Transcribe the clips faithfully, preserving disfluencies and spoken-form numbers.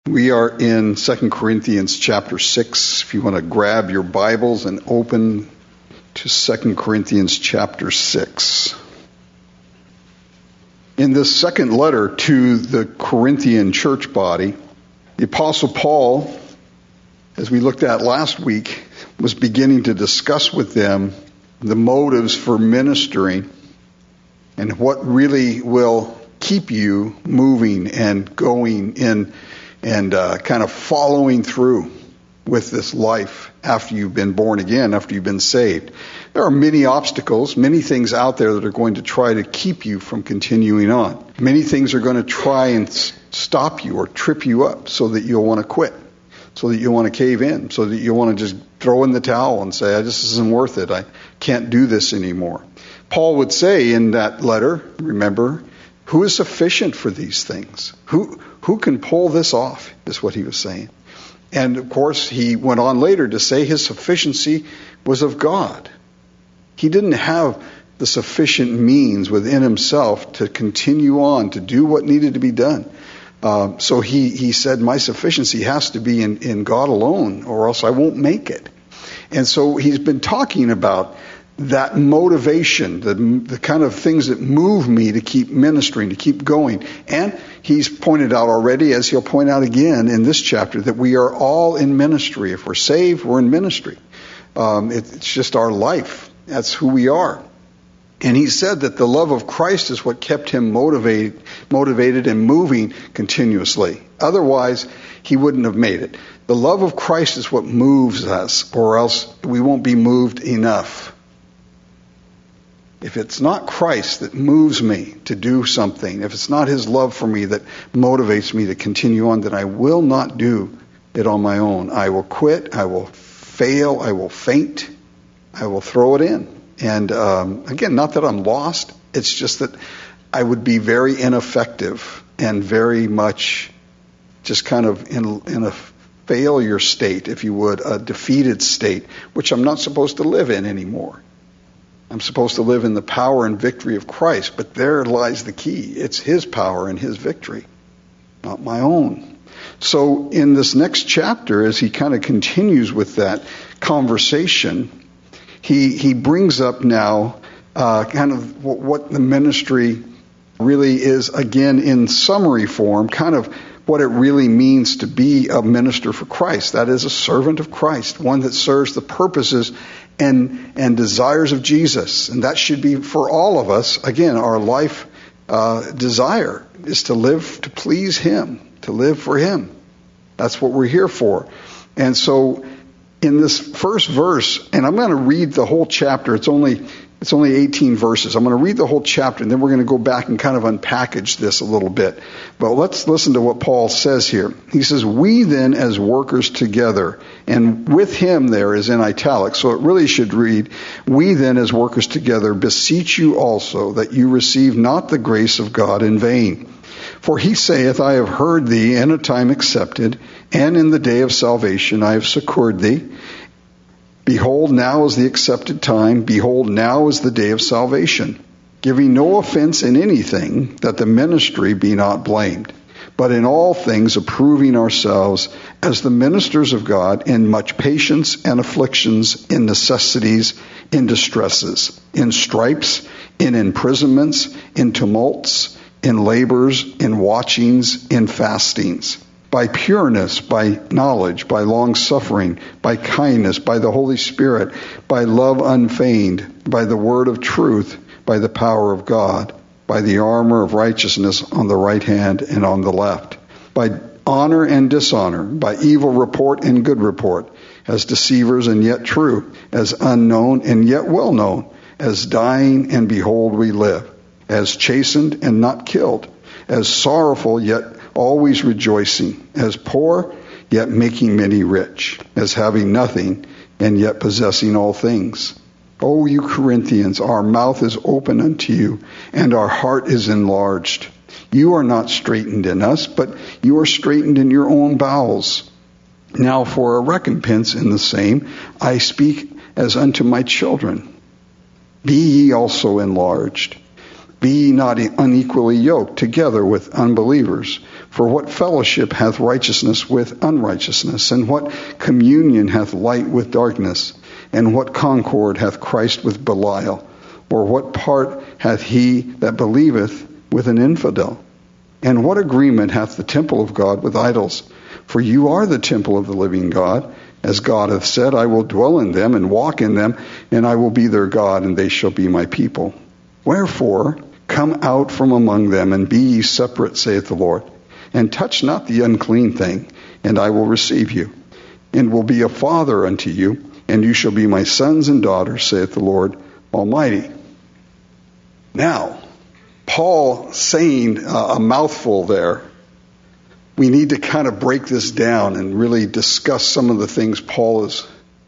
We are in Second Corinthians chapter six. If you want to grab your Bibles and open to Second Corinthians chapter six. In this second letter to the Corinthian church body, the Apostle Paul, as we looked at last week, was beginning to discuss with them the motives for ministering and what really will keep you moving and going in and uh, kind of following through with this life after you've been born again, after you've been saved. There are many obstacles, many things out there that are going to try to keep you from continuing on. Many things are going to try and s- stop you or trip you up so that you'll want to quit, so that you'll want to cave in, so that you'll want to just throw in the towel and say, this isn't worth it. I can't do this anymore. Paul would say in that letter, remember, who is sufficient for these things? Who who can pull this off, is what he was saying. And of course, he went on later to say his sufficiency was of God. He didn't have the sufficient means within himself to continue on, to do what needed to be done. Uh, so he, he said, my sufficiency has to be in, in God alone, or else I won't make it. And so he's been talking about that motivation, the, the kind of things that move me to keep ministering, to keep going. And he's pointed out already, as he'll point out again in this chapter, that we are all in ministry. If we're saved, we're in ministry. Um, it, it's just our life. That's who we are. And he said that the love of Christ is what kept him motivated, motivated and moving continuously. Otherwise, he wouldn't have made it. The love of Christ is what moves us, or else we won't be moved enough. If it's not Christ that moves me to do something, if it's not his love for me that motivates me to continue on, then I will not do it on my own. I will quit, I will fail, I will faint, I will throw it in. And um, again, not that I'm lost, it's just that I would be very ineffective and very much just kind of in, in a failure state, if you would, a defeated state, which I'm not supposed to live in anymore. I'm supposed to live in the power and victory of Christ, but there lies the key. It's his power and his victory, not my own. So in this next chapter, as he kind of continues with that conversation, he he brings up now uh, kind of what, what the ministry really is, again, in summary form, kind of what it really means to be a minister for Christ. That is a servant of Christ, one that serves the purposes and and desires of Jesus. And that should be for all of us. Again, our life uh, desire is to live to please him, to live for him. That's what we're here for. And so in this first verse, and I'm going to read the whole chapter. It's only It's only eighteen verses. I'm going to read the whole chapter, and then we're going to go back and kind of unpackage this a little bit. But let's listen to what Paul says here. He says, we then as workers together, and with him there is in italics, so it really should read, we then as workers together beseech you also that you receive not the grace of God in vain. For he saith, I have heard thee in a time accepted, and in the day of salvation I have succored thee. Behold, now is the accepted time. Behold, now is the day of salvation. Giving no offense in anything, that the ministry be not blamed. But in all things approving ourselves as the ministers of God in much patience and afflictions, in necessities, in distresses, in stripes, in imprisonments, in tumults, in labors, in watchings, in fastings. By pureness, by knowledge, by long-suffering, by kindness, by the Holy Spirit, by love unfeigned, by the word of truth, by the power of God, by the armor of righteousness on the right hand and on the left, by honor and dishonor, by evil report and good report, as deceivers and yet true, as unknown and yet well known, as dying and behold we live, as chastened and not killed, as sorrowful yet always rejoicing, as poor, yet making many rich, as having nothing, and yet possessing all things. O you Corinthians, our mouth is open unto you, and our heart is enlarged. You are not straitened in us, but you are straitened in your own bowels. Now for a recompense in the same, I speak as unto my children. Be ye also enlarged. Be ye not unequally yoked together with unbelievers. For what fellowship hath righteousness with unrighteousness? And what communion hath light with darkness? And what concord hath Christ with Belial? Or what part hath he that believeth with an infidel? And what agreement hath the temple of God with idols? For you are the temple of the living God. As God hath said, I will dwell in them and walk in them, and I will be their God, and they shall be my people. Wherefore, come out from among them, and be ye separate, saith the Lord, and touch not the unclean thing, and I will receive you, and will be a father unto you, and you shall be my sons and daughters, saith the Lord Almighty. Now, Paul saying a mouthful there. We need to kind of break this down and really discuss some of the things Paul is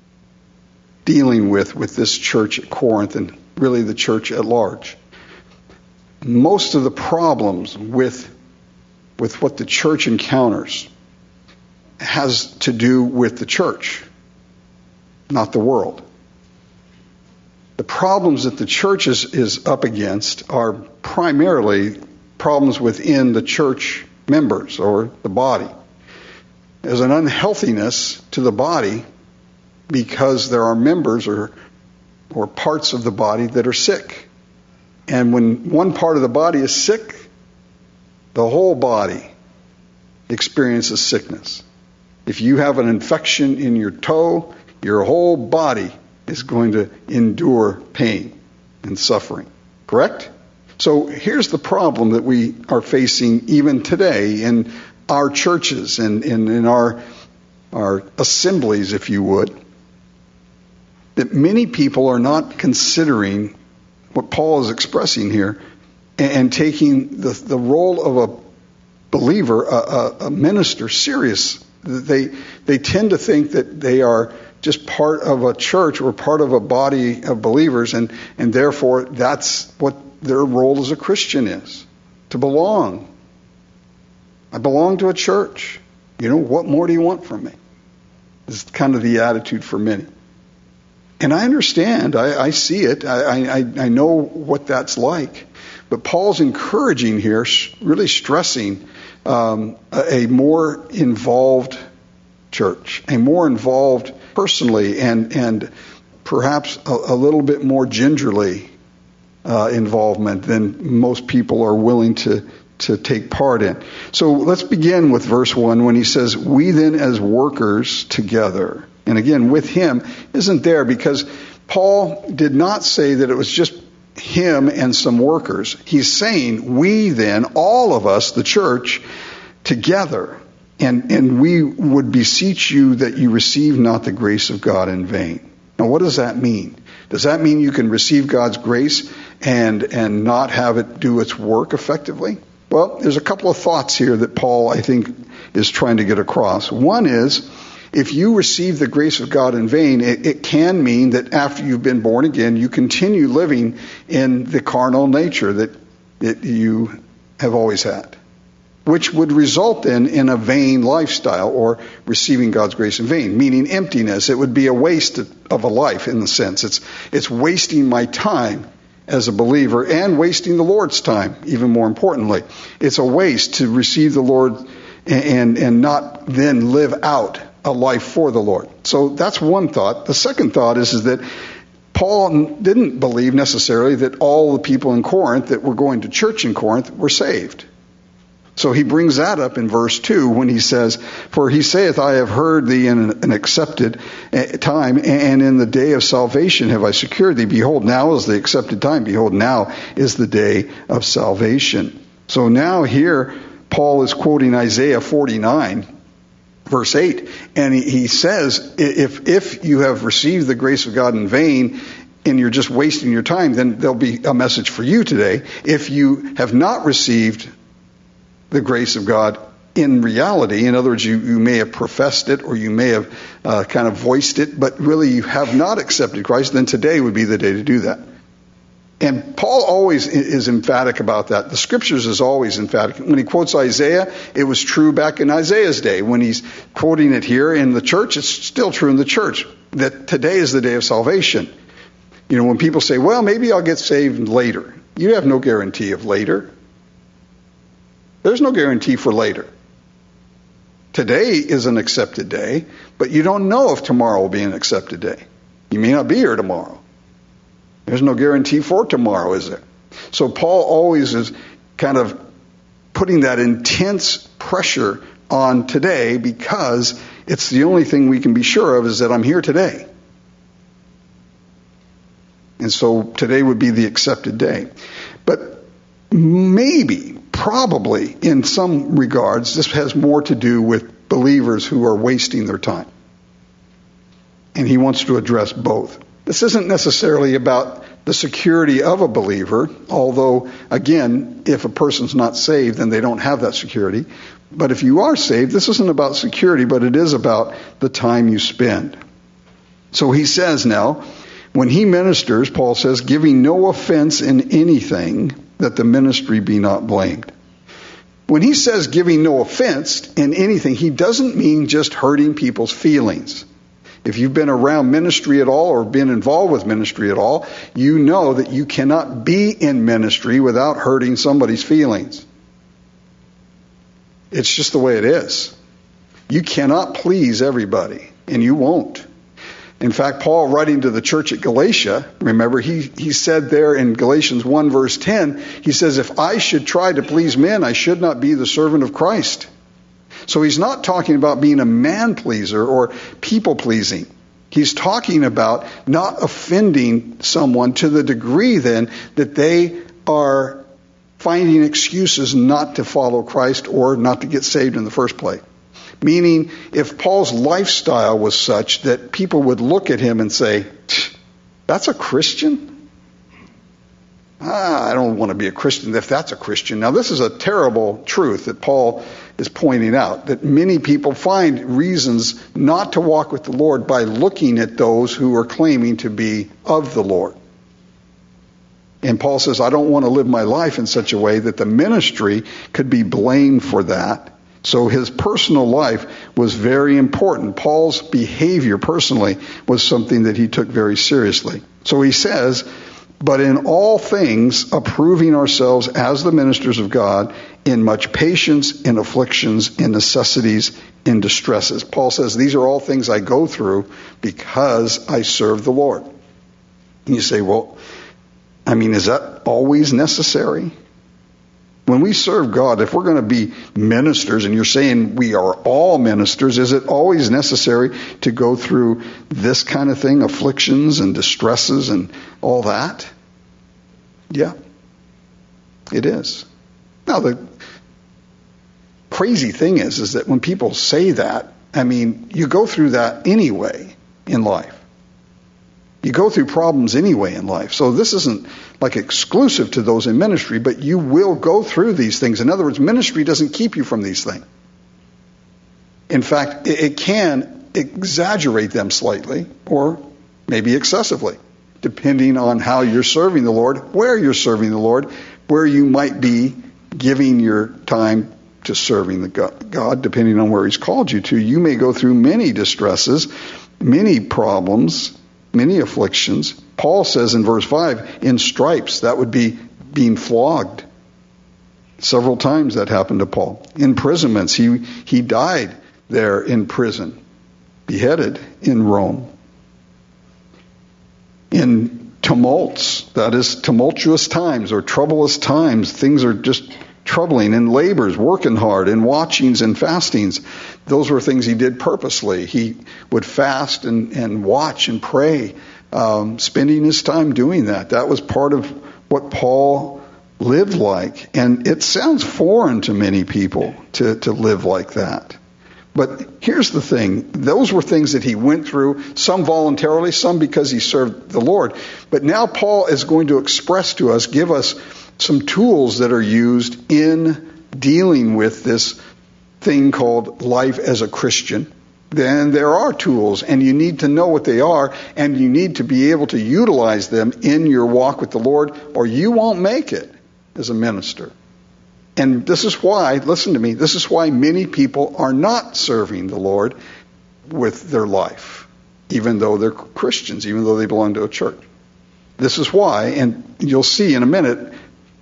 dealing with with this church at Corinth and really the church at large. Most of the problems with with what the church encounters has to do with the church, not the world. The problems that the church is, is up against are primarily problems within the church members or the body. There's an unhealthiness to the body because there are members or or parts of the body that are sick. And when one part of the body is sick, the whole body experiences sickness. If you have an infection in your toe, your whole body is going to endure pain and suffering. Correct? So here's the problem that we are facing even today in our churches and in, in our, our assemblies, if you would, that many people are not considering what Paul is expressing here and, and taking the, the role of a believer, a, a, a minister, serious. They, they tend to think that they are just part of a church or part of a body of believers, and, and therefore that's what their role as a Christian is, to belong. I belong to a church. You know, what more do you want from me? This is kind of the attitude for many. And I understand. I, I see it. I, I, I know what that's like. But Paul's encouraging here, really stressing um, a, a more involved church, a more involved personally and, and perhaps a, a little bit more gingerly uh, involvement than most people are willing to to take part in. So let's begin with verse one when he says, we then as workers together. And again, with him isn't there because Paul did not say that it was just him and some workers. He's saying we then, all of us, the church, together. And, and we would beseech you that you receive not the grace of God in vain. Now, what does that mean? Does that mean you can receive God's grace and, and not have it do its work effectively? Well, there's a couple of thoughts here that Paul, I think, is trying to get across. One is, if you receive the grace of God in vain, it, it can mean that after you've been born again, you continue living in the carnal nature that, that you have always had, which would result then in a vain lifestyle or receiving God's grace in vain, meaning emptiness. It would be a waste of a life in the sense. It's, it's wasting my time as a believer and wasting the Lord's time, even more importantly. It's a waste to receive the Lord and, and, and not then live out a life for the Lord. So that's one thought. The second thought is, is that Paul didn't believe necessarily that all the people in Corinth that were going to church in Corinth were saved. So he brings that up in verse two when he says, for he saith, I have heard thee in an accepted time, and in the day of salvation have I secured thee. Behold, now is the accepted time. Behold, now is the day of salvation. So now here, Paul is quoting Isaiah forty-nine, verse eight, and he, he says, if, if you have received the grace of God in vain, and you're just wasting your time, then there'll be a message for you today. If you have not received the grace of God in reality, in other words, you, you may have professed it or you may have uh, kind of voiced it, but really you have not accepted Christ, then today would be the day to do that. And Paul always is emphatic about that. The Scriptures is always emphatic. When he quotes Isaiah, it was true back in Isaiah's day. When he's quoting it here in the church, it's still true in the church, that today is the day of salvation. You know, when people say, well, maybe I'll get saved later. You have no guarantee of later. There's no guarantee for later. Today is an accepted day, but you don't know if tomorrow will be an accepted day. You may not be here tomorrow. There's no guarantee for tomorrow, is there? So Paul always is kind of putting that intense pressure on today, because it's the only thing we can be sure of is that I'm here today. And so today would be the accepted day. But maybe, probably, in some regards, this has more to do with believers who are wasting their time. And he wants to address both. This isn't necessarily about the security of a believer, although, again, if a person's not saved, then they don't have that security. But if you are saved, this isn't about security, but it is about the time you spend. So he says now, when he ministers, Paul says, giving no offense in anything, that the ministry be not blamed. When he says giving no offense in anything, he doesn't mean just hurting people's feelings. If you've been around ministry at all or been involved with ministry at all, you know that you cannot be in ministry without hurting somebody's feelings. It's just the way it is. You cannot please everybody, and you won't. In fact, Paul, writing to the church at Galatia, remember, he, he said there in Galatians one verse ten, he says, if I should try to please men, I should not be the servant of Christ. So he's not talking about being a man pleaser or people pleasing. He's talking about not offending someone to the degree then that they are finding excuses not to follow Christ or not to get saved in the first place. Meaning, if Paul's lifestyle was such that people would look at him and say, that's a Christian? Ah, I don't want to be a Christian if that's a Christian. Now, this is a terrible truth that Paul is pointing out, that many people find reasons not to walk with the Lord by looking at those who are claiming to be of the Lord. And Paul says, I don't want to live my life in such a way that the ministry could be blamed for that. So his personal life was very important. Paul's behavior personally was something that he took very seriously. So he says, but in all things, approving ourselves as the ministers of God, in much patience, in afflictions, in necessities, in distresses. Paul says, these are all things I go through because I serve the Lord. And you say, well, I mean, is that always necessary? When we serve God, if we're going to be ministers, and you're saying we are all ministers, is it always necessary to go through this kind of thing, afflictions and distresses and all that? Yeah, it is. Now, the crazy thing is, is that when people say that, I mean, you go through that anyway in life. You go through problems anyway in life. So this isn't like exclusive to those in ministry, but you will go through these things. In other words, ministry doesn't keep you from these things. In fact, it can exaggerate them slightly or maybe excessively, depending on how you're serving the Lord, where you're serving the Lord, where you might be giving your time to serving the God, depending on where He's called you to. You may go through many distresses, many problems, many afflictions. Paul says in verse five, in stripes, that would be being flogged. Several times that happened to Paul. Imprisonments, he, he died there in prison, beheaded in Rome. In tumults, that is tumultuous times or troublous times, things are just troubling, in labors, working hard, in watchings and fastings. Those were things he did purposely. He would fast and, and watch and pray, um, spending his time doing that. That was part of what Paul lived like. And it sounds foreign to many people to, to live like that. But here's the thing. Those were things that he went through, some voluntarily, some because he served the Lord. But now Paul is going to express to us, give us some tools that are used in dealing with this thing called life as a Christian. Then there are tools, and you need to know what they are, and you need to be able to utilize them in your walk with the Lord, or you won't make it as a minister. And this is why, listen to me, this is why many people are not serving the Lord with their life, even though they're Christians, even though they belong to a church. This is why, and you'll see in a minute,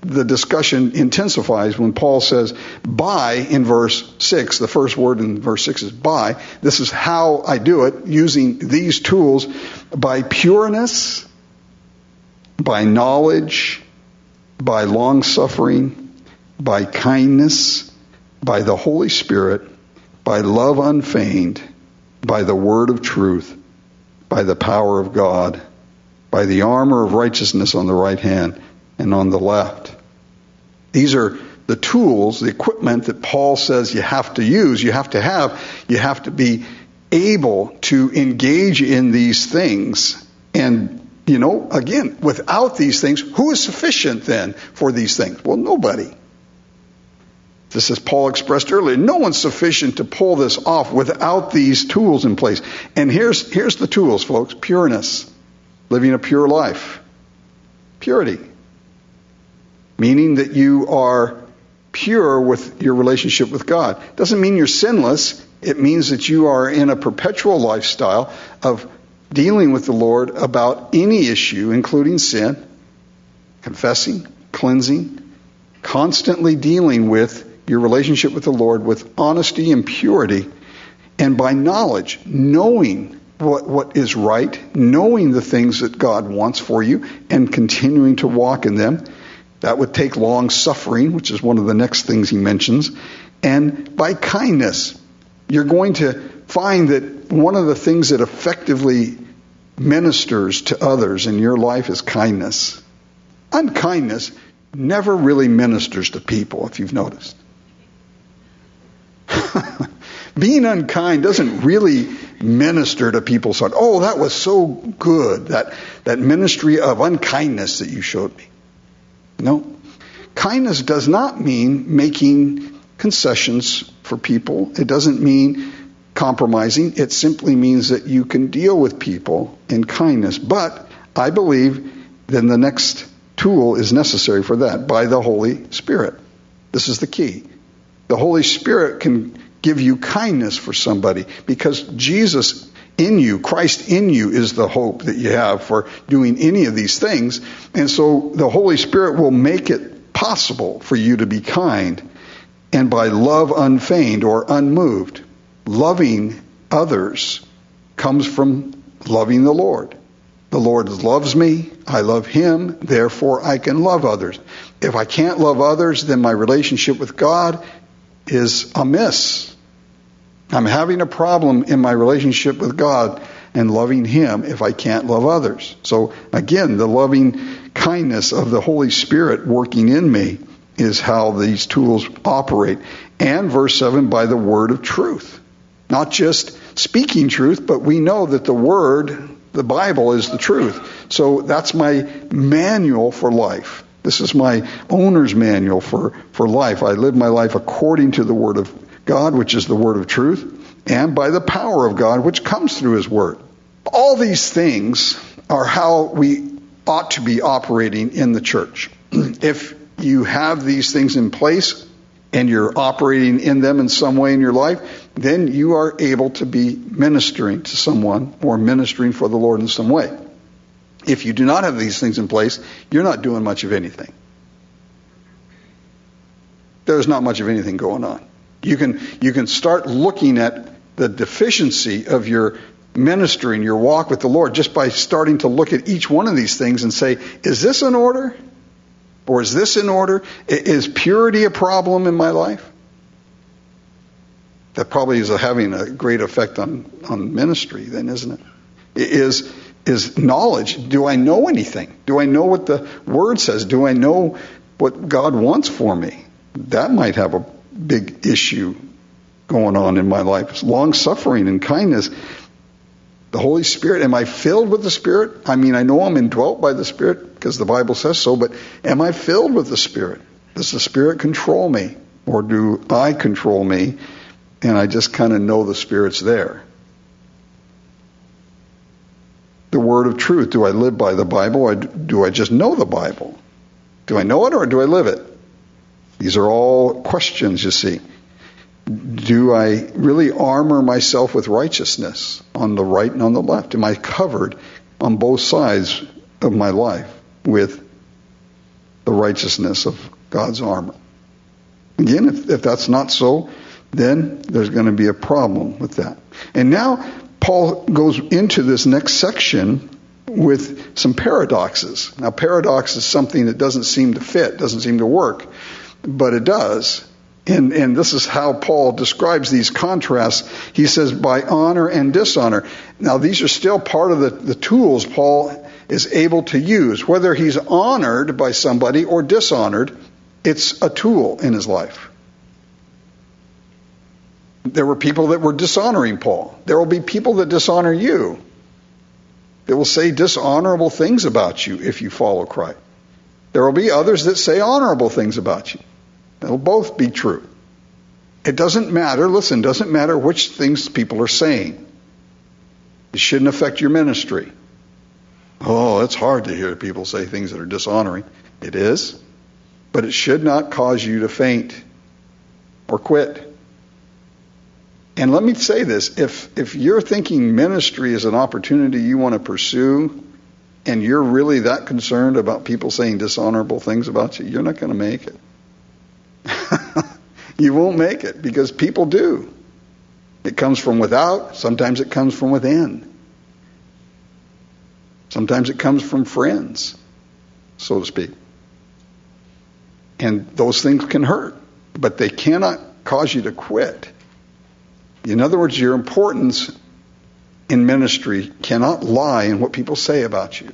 the discussion intensifies when Paul says, by, in verse six, the first word in verse six is by. This is how I do it, using these tools, by pureness, by knowledge, by long-suffering, by kindness, by the Holy Spirit, by love unfeigned, by the word of truth, by the power of God, by the armor of righteousness on the right hand and on the left. These are the tools, the equipment that Paul says you have to use, you have to have, you have to be able to engage in these things. And, you know, again, without these things, who is sufficient then for these things? Well, nobody. Just as Paul expressed earlier, no one's sufficient to pull this off without these tools in place. And here's, here's the tools, folks. Pureness. Living a pure life. Purity. Meaning that you are pure with your relationship with God. Doesn't mean you're sinless. It means that you are in a perpetual lifestyle of dealing with the Lord about any issue, including sin, confessing, cleansing, constantly dealing with your relationship with the Lord with honesty and purity, and by knowledge, knowing what, what is right, knowing the things that God wants for you, and continuing to walk in them. That would take long suffering, which is one of the next things he mentions. And by kindness, you're going to find that one of the things that effectively ministers to others in your life is kindness. Unkindness never really ministers to people, if you've noticed. Being unkind doesn't really minister to people. So, oh, that was so good, that, that ministry of unkindness that you showed me. No. Kindness does not mean making concessions for people. It doesn't mean compromising. It simply means that you can deal with people in kindness. But I believe then the next tool is necessary for that, by the Holy Spirit. This is the key. The Holy Spirit can give you kindness for somebody because Jesus in you, Christ in you, is the hope that you have for doing any of these things. And so the Holy Spirit will make it possible for you to be kind. And by love unfeigned or unmoved, loving others comes from loving the Lord. The Lord loves me, I love Him, therefore I can love others. If I can't love others, then my relationship with God is amiss. I'm having a problem in my relationship with God and loving Him if I can't love others. So again, the loving kindness of the Holy Spirit working in me is how these tools operate. And verse seven, by the word of truth. Not just speaking truth, but we know that the word, the Bible, is the truth. So that's my manual for life. This is my owner's manual for, for life. I live my life according to the word of God, which is the word of truth, and by the power of God, which comes through His word. All these things are how we ought to be operating in the church. If you have these things in place and you're operating in them in some way in your life, then you are able to be ministering to someone or ministering for the Lord in some way. If you do not have these things in place, you're not doing much of anything. There's not much of anything going on. You can you can start looking at the deficiency of your ministry and your walk with the Lord just by starting to look at each one of these things and say, is this in order? Or is this in order? Is purity a problem in my life? That probably is having a great effect on, on ministry then, isn't it? Is, is knowledge. Do I know anything? Do I know what the Word says? Do I know what God wants for me? That might have a big issue going on in my life. It's long-suffering and kindness. The Holy Spirit, am I filled with the Spirit? I mean, I know I'm indwelt by the Spirit because the Bible says so, but am I filled with the Spirit? Does the Spirit control me? Or do I control me and I just kind of know the Spirit's there? The word of truth, do I live by the Bible or do I just know the Bible? Do I know it or do I live it? These are all questions, you see. Do I really armor myself with righteousness on the right and on the left? Am I covered on both sides of my life with the righteousness of God's armor. Again, if, if that's not so, then there's going to be a problem with that. And now Paul goes into this next section with some paradoxes. Now, paradox is something that doesn't seem to fit, doesn't seem to work, but it does. And, and this is how Paul describes these contrasts. He says, by honor and dishonor. Now, these are still part of the, the tools Paul is able to use. Whether he's honored by somebody or dishonored, it's a tool in his life. There were people that were dishonoring Paul. There will be people that dishonor you. They will say dishonorable things about you if you follow Christ. There will be others that say honorable things about you. They'll both be true. It doesn't matter, listen, it doesn't matter which things people are saying. It shouldn't affect your ministry. Oh, it's hard to hear people say things that are dishonoring. It is. But it should not cause you to faint or quit. And let me say this, if if you're thinking ministry is an opportunity you want to pursue, and you're really that concerned about people saying dishonorable things about you, you're not going to make it. You won't make it, because people do. It comes from without, sometimes it comes from within. Sometimes it comes from friends, so to speak. And those things can hurt, but they cannot cause you to quit. In other words, your importance in ministry cannot lie in what people say about you,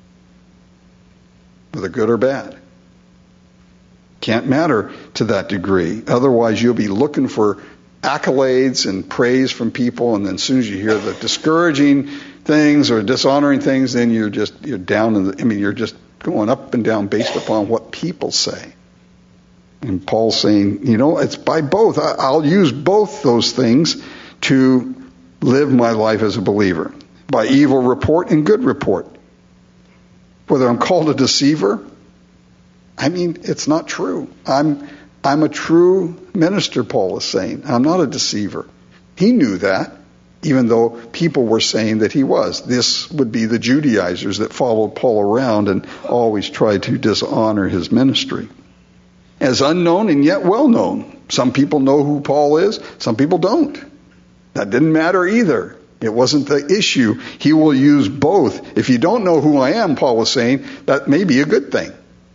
whether good or bad. Can't matter to that degree. Otherwise, you'll be looking for accolades and praise from people, and then as soon as you hear the discouraging things or dishonoring things, then you're just you're down in the. I mean, you're just going up and down based upon what people say. And Paul's saying, you know, it's by both. I'll use both those things to live my life as a believer. By evil report and good report. Whether I'm called a deceiver, I mean, it's not true. I'm I'm a true minister, Paul is saying. I'm not a deceiver. He knew that, even though people were saying that he was. This would be the Judaizers that followed Paul around and always tried to dishonor his ministry. As unknown and yet well known. Some people know who Paul is, some people don't. That didn't matter either. It wasn't the issue. He will use both. If you don't know who I am, Paul was saying, that may be a good thing.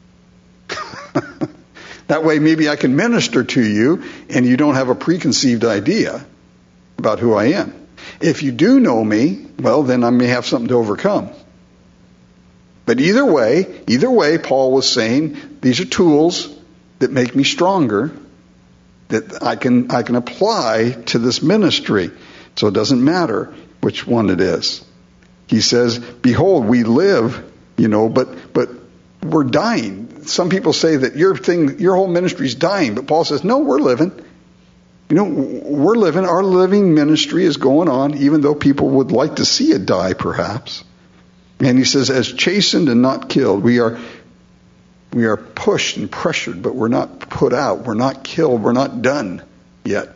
That way maybe I can minister to you and you don't have a preconceived idea about who I am. If you do know me, well, then I may have something to overcome. But either way, either way, Paul was saying, these are tools that make me stronger, that I can I can apply to this ministry. So it doesn't matter which one it is. He says, behold, we live, you know, but but we're dying. Some people say that your thing, your whole ministry is dying, but Paul says, no, we're living. You know, we're living. Our living ministry is going on, even though people would like to see it die, perhaps. And he says, as chastened and not killed, we are we are pushed and pressured, but we're not put out. We're not killed. We're not done yet.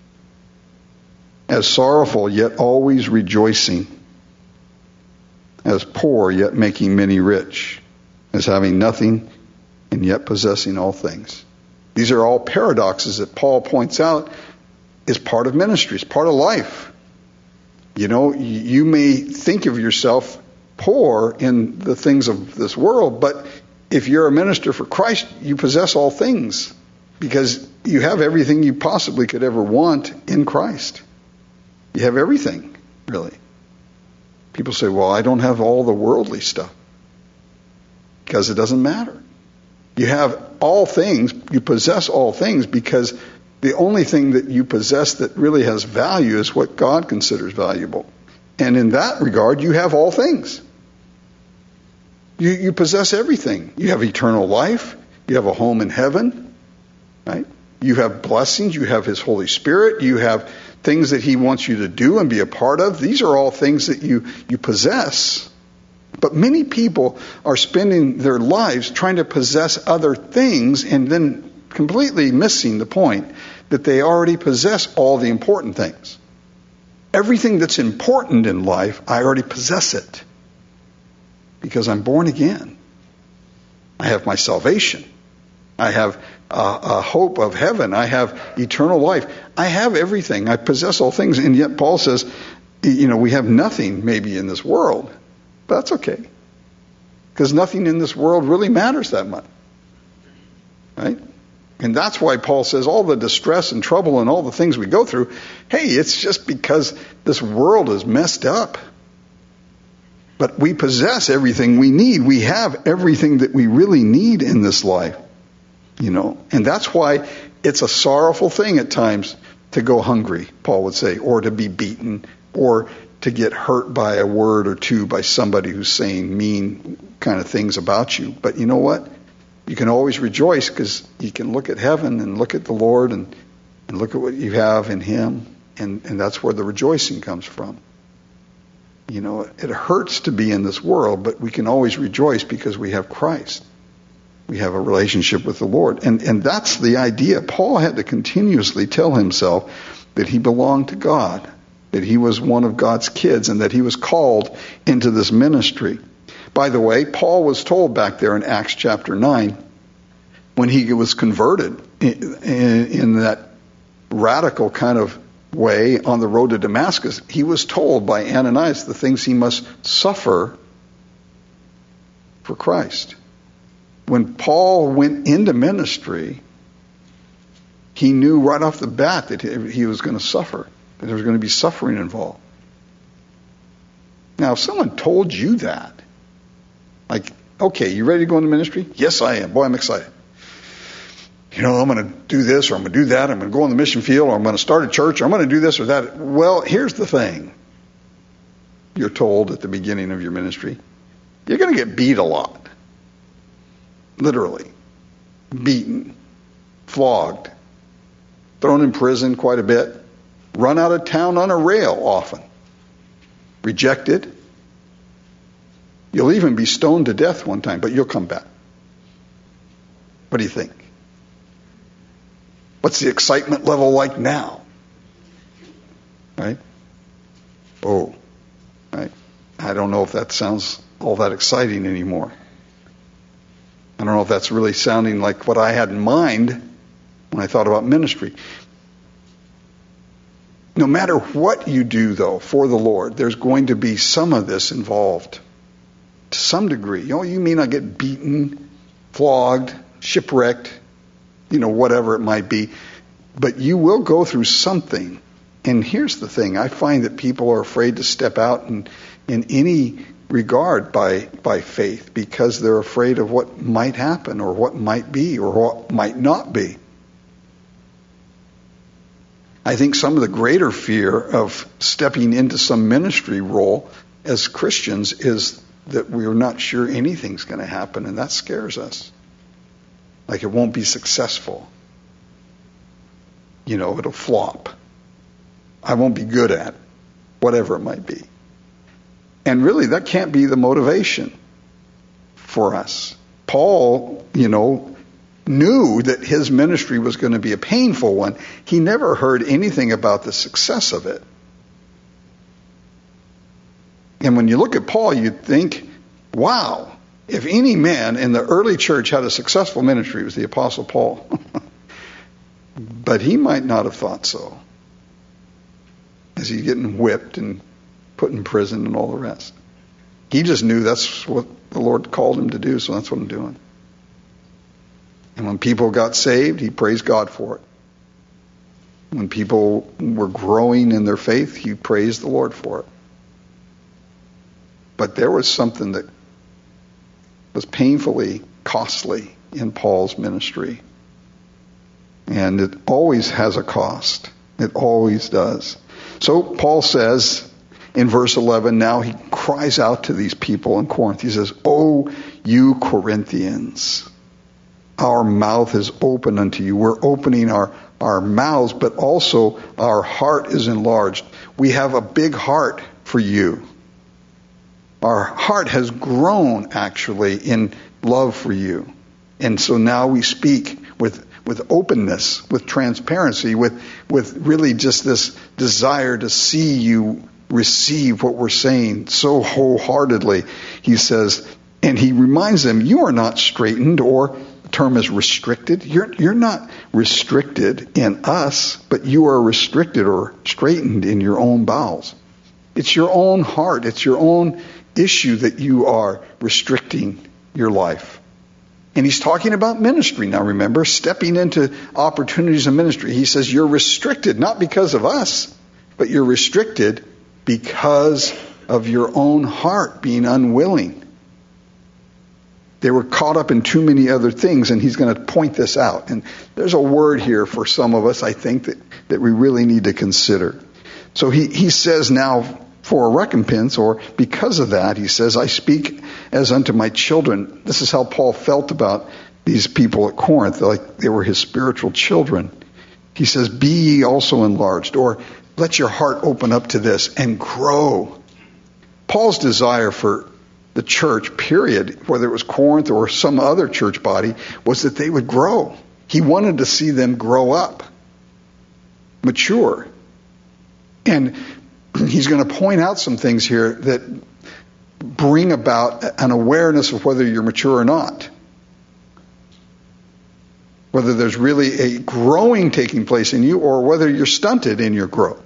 As sorrowful, yet always rejoicing. As poor, yet making many rich. As having nothing, and yet possessing all things. These are all paradoxes that Paul points out is part of ministry, it's part of life. You know, you may think of yourself poor in the things of this world, but if you're a minister for Christ, you possess all things because you have everything you possibly could ever want in Christ. You have everything, really. People say, well, I don't have all the worldly stuff. Because it doesn't matter. You have all things, you possess all things because the only thing that you possess that really has value is what God considers valuable. And in that regard, you have all things. You, you possess everything. You have eternal life. You have a home in heaven. Right? You have blessings. You have His Holy Spirit. You have things that He wants you to do and be a part of. These are all things that you, you possess. But many people are spending their lives trying to possess other things and then completely missing the point that they already possess all the important things. Everything that's important in life, I already possess it. Because I'm born again. I have my salvation. I have a, a hope of heaven. I have eternal life. I have everything. I possess all things. And yet Paul says, you know, we have nothing maybe in this world. But that's okay. Because nothing in this world really matters that much. Right? And that's why Paul says all the distress and trouble and all the things we go through, hey, it's just because this world is messed up. But we possess everything we need. We have everything that we really need in this life. You know, and that's why it's a sorrowful thing at times to go hungry, Paul would say, or to be beaten, or to get hurt by a word or two by somebody who's saying mean kind of things about you. But you know what? You can always rejoice because you can look at heaven and look at the Lord and, and look at what you have in Him. And, and that's where the rejoicing comes from. You know, it hurts to be in this world, but we can always rejoice because we have Christ. We have a relationship with the Lord. And, and that's the idea. Paul had to continuously tell himself that he belonged to God, that he was one of God's kids, and that he was called into this ministry. By the way, Paul was told back there in Acts chapter nine, when he was converted in, in, in that radical kind of way on the road to Damascus, he was told by Ananias the things he must suffer for Christ. When Paul went into ministry, he knew right off the bat that he was going to suffer, that there was going to be suffering involved. Now, if someone told you that, like, okay, you ready to go into ministry? Yes, I am. Boy, I'm excited. You know, I'm going to do this, or I'm going to do that, I'm going to go on the mission field, or I'm going to start a church, or I'm going to do this or that. Well, here's the thing. You're told at the beginning of your ministry, you're going to get beat a lot. Literally. Beaten. Flogged. Thrown in prison quite a bit. Run out of town on a rail often. Rejected. You'll even be stoned to death one time, but you'll come back. What do you think? What's the excitement level like now? Right? Oh. Right? I don't know if that sounds all that exciting anymore. I don't know if that's really sounding like what I had in mind when I thought about ministry. No matter what you do, though, for the Lord, there's going to be some of this involved to some degree. You know, you may not get beaten, flogged, shipwrecked, you know, whatever it might be, but you will go through something. And here's the thing. I find that people are afraid to step out in, in any regard by by faith because they're afraid of what might happen or what might be or what might not be. I think some of the greater fear of stepping into some ministry role as Christians is that we're not sure anything's going to happen, and that scares us. Like it won't be successful. You know, it'll flop. I won't be good at it, whatever it might be. And really, that can't be the motivation for us. Paul, you know, knew that his ministry was going to be a painful one. He never heard anything about the success of it. And when you look at Paul, you'd think, wow, if any man in the early church had a successful ministry, it was the Apostle Paul. But he might not have thought so. As he's getting whipped and put in prison and all the rest. He just knew that's what the Lord called him to do, so that's what I'm doing. And when people got saved, he praised God for it. When people were growing in their faith, he praised the Lord for it. But there was something that was painfully costly in Paul's ministry. And it always has a cost. It always does. So Paul says in verse eleven, now he cries out to these people in Corinth. He says, "O you Corinthians, our mouth is open unto you." We're opening our, our mouths, but also our heart is enlarged. We have a big heart for you. Our heart has grown, actually, in love for you. And so now we speak with with openness, with transparency, with with really just this desire to see you receive what we're saying so wholeheartedly. He says, And he reminds them, you are not straitened, or the term is restricted. You're, you're not restricted in us, but you are restricted or straitened in your own bowels. It's your own heart. It's your own issue that you are restricting your life. And he's talking about ministry now, remember, stepping into opportunities of ministry. He says you're restricted, not because of us, but you're restricted because of your own heart being unwilling. They were caught up in too many other things, and he's going to point this out. And there's a word here for some of us, I think, that, that we really need to consider. So he, he says now, for a recompense, or because of that, he says, I speak as unto my children. This is how Paul felt about these people at Corinth, like they were his spiritual children. He says, be ye also enlarged, or let your heart open up to this and grow. Paul's desire for the church, period, whether it was Corinth or some other church body, was that they would grow. He wanted to see them grow up, mature. And he's going to point out some things here that bring about an awareness of whether you're mature or not. Whether there's really a growing taking place in you, or whether you're stunted in your growth.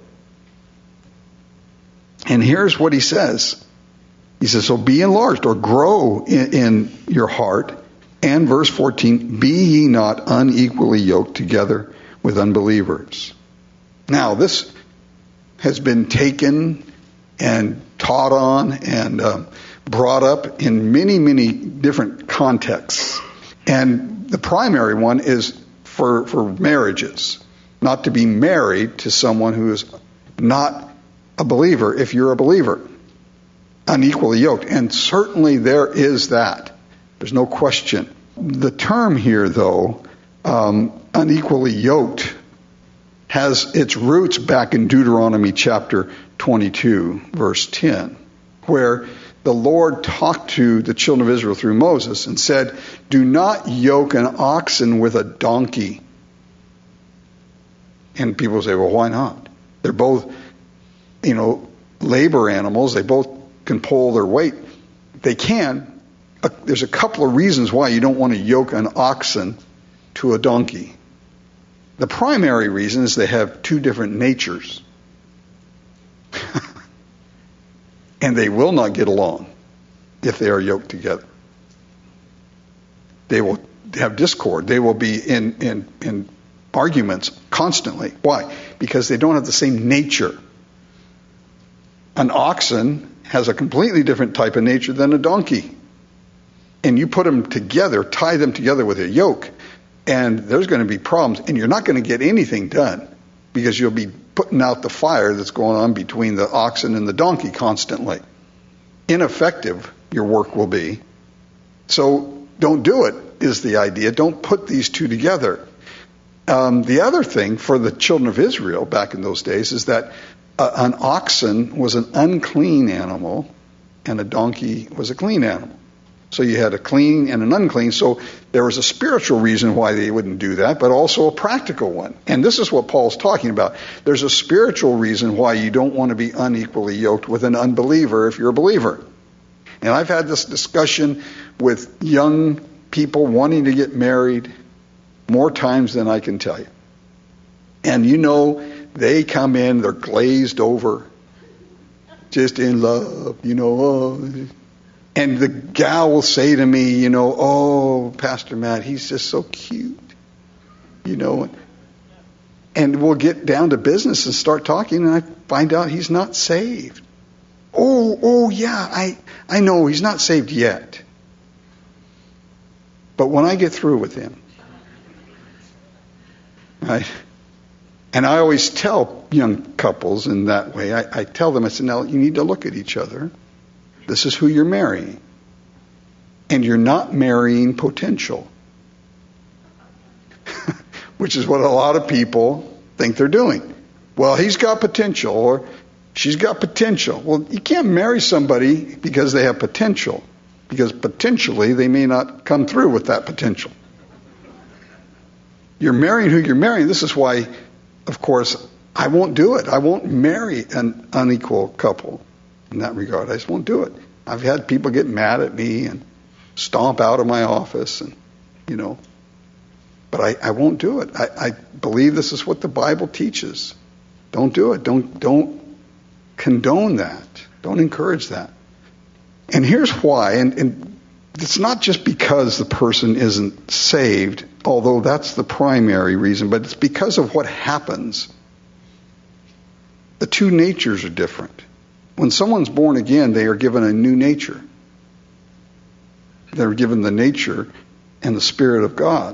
And here's what he says. He says, so be enlarged, or grow in, in your heart. And verse fourteen, be ye not unequally yoked together with unbelievers. Now, this has been taken and taught on and um, brought up in many, many different contexts. And the primary one is for, for marriages, not to be married to someone who is not a believer if you're a believer, unequally yoked. And certainly there is that. There's no question. The term here, though, um, unequally yoked, has its roots back in Deuteronomy chapter twenty-two, verse ten, where the Lord talked to the children of Israel through Moses and said, do not yoke an oxen with a donkey. And people say, well, why not? They're both, you know, labor animals. They both can pull their weight. They can. Uh, there's a couple of reasons why you don't want to yoke an oxen to a donkey. The primary reason is they have two different natures. And they will not get along if they are yoked together. They will have discord. They will be in, in, in arguments constantly. Why? Because they don't have the same nature. An oxen has a completely different type of nature than a donkey. And you put them together, tie them together with a yoke, and there's going to be problems, and you're not going to get anything done because you'll be putting out the fire that's going on between the oxen and the donkey constantly. Ineffective your work will be. So don't do it, is the idea. Don't put these two together. Um, the other thing for the children of Israel back in those days is that uh, an oxen was an unclean animal and a donkey was a clean animal. So you had a clean and an unclean. So there was a spiritual reason why they wouldn't do that, but also a practical one. And this is what Paul's talking about. There's a spiritual reason why you don't want to be unequally yoked with an unbeliever if you're a believer. And I've had this discussion with young people wanting to get married more times than I can tell you. And you know, they come in, they're glazed over, just in love, you know, oh. And the gal will say to me, you know, oh, Pastor Matt, he's just so cute, you know. And we'll get down to business and start talking, and I find out he's not saved. Oh, oh, yeah, I, I know he's not saved yet. But when I get through with him, right? And I always tell young couples in that way, I, I tell them, I said, now you need to look at each other. This is who you're marrying. And you're not marrying potential. Which is what a lot of people think they're doing. Well, he's got potential, or she's got potential. Well, you can't marry somebody because they have potential. Because potentially they may not come through with that potential. You're marrying who you're marrying. This is why, of course, I won't do it. I won't marry an unequal couple. In that regard, I just won't do it. I've had people get mad at me, and stomp out of my office, and, you know, but I, I won't do it. I, I believe this is what the Bible teaches. Don't do it. Don't, don't condone that. Don't encourage that. And here's why, and, and it's not just because the person isn't saved, although that's the primary reason, but it's because of what happens. The two natures are different. When someone's born again, they are given a new nature. They're given the nature and the Spirit of God.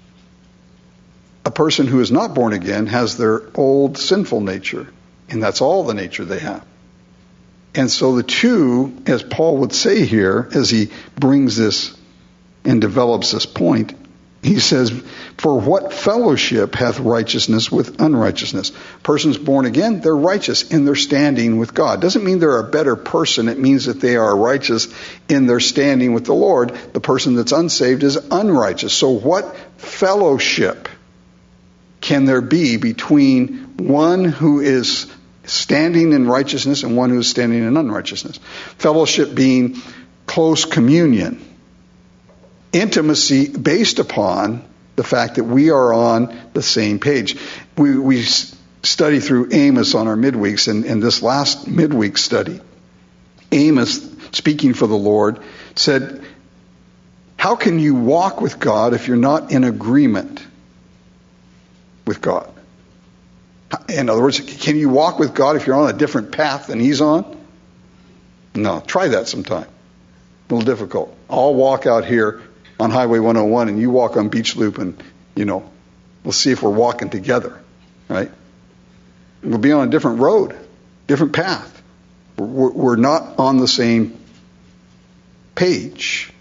A person who is not born again has their old sinful nature, and that's all the nature they have. And so the two, as Paul would say here, as he brings this and develops this point, he says, for what fellowship hath righteousness with unrighteousness? Persons born again, they're righteous in their standing with God. Doesn't mean they're a better person. It means that they are righteous in their standing with the Lord. The person that's unsaved is unrighteous. So what fellowship can there be between one who is standing in righteousness and one who is standing in unrighteousness? Fellowship being close communion. Intimacy based upon the fact that we are on the same page. We, we study through Amos on our midweeks, and, and this last midweek study, Amos, speaking for the Lord, said, how can you walk with God if you're not in agreement with God? In other words, can you walk with God if you're on a different path than He's on? No, try that sometime. A little difficult. I'll walk out here on Highway one oh one and you walk on Beach Loop, and, you know, we'll see if we're walking together, right? We'll be on a different road, different path. We're, we're not on the same page.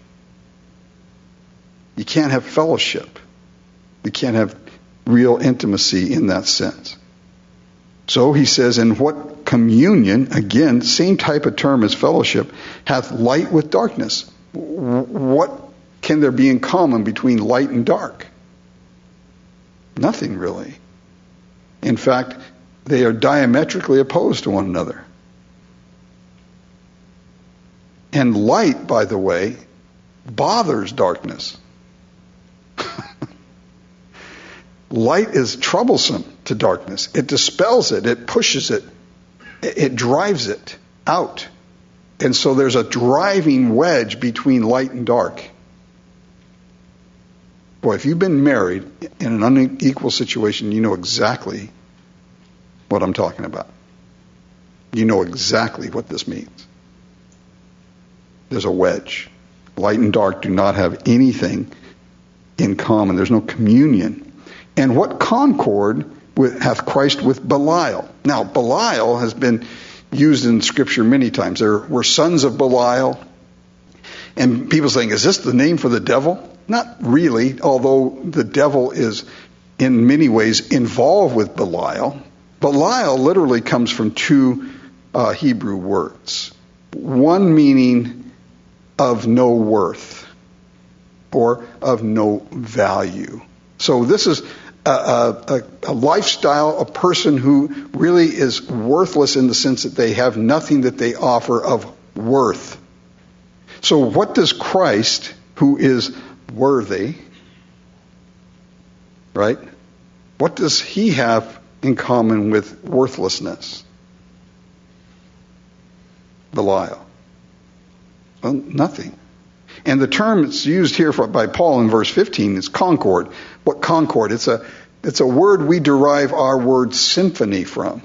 You can't have fellowship. You can't have real intimacy in that sense. So he says, in what communion, again, same type of term as fellowship, hath light with darkness? What can there be in common between light and dark? Nothing really. In fact, they are diametrically opposed to one another. And light, by the way, bothers darkness. Light is troublesome to darkness. It dispels it. It pushes it. It drives it out. And so there's a driving wedge between light and dark. Boy, if you've been married in an unequal situation, you know exactly what I'm talking about. You know exactly what this means. There's a wedge. Light and dark do not have anything in common. There's no communion. And what concord with, hath Christ with Belial? Now, Belial has been used in Scripture many times. There were sons of Belial. And people saying, is this the name for the devil? Not really, although the devil is in many ways involved with Belial. Belial literally comes from two uh, Hebrew words. One meaning of no worth or of no value. So this is a, a, a lifestyle, a person who really is worthless in the sense that they have nothing that they offer of worth. So what does Christ, who is worthy, right? What does he have in common with worthlessness? Belial. Well, nothing. And the term that's used here for, by Paul in verse fifteen is concord. What concord? It's a it's a word we derive our word symphony from.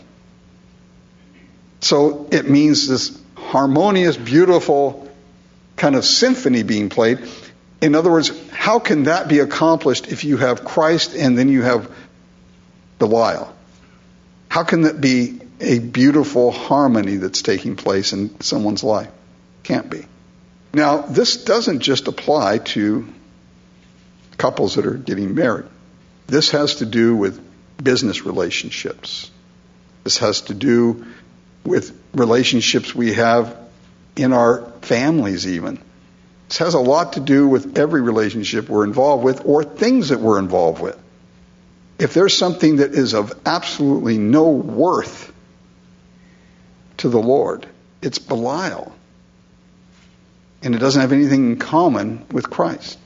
So it means this harmonious, beautiful kind of symphony being played. In other words, how can that be accomplished if you have Christ and then you have Belial? How can that be a beautiful harmony that's taking place in someone's life? Can't be. Now, this doesn't just apply to couples that are getting married. This has to do with business relationships. This has to do with relationships we have in our families even. This has a lot to do with every relationship we're involved with or things that we're involved with. If there's something that is of absolutely no worth to the Lord, it's Belial. And it doesn't have anything in common with Christ.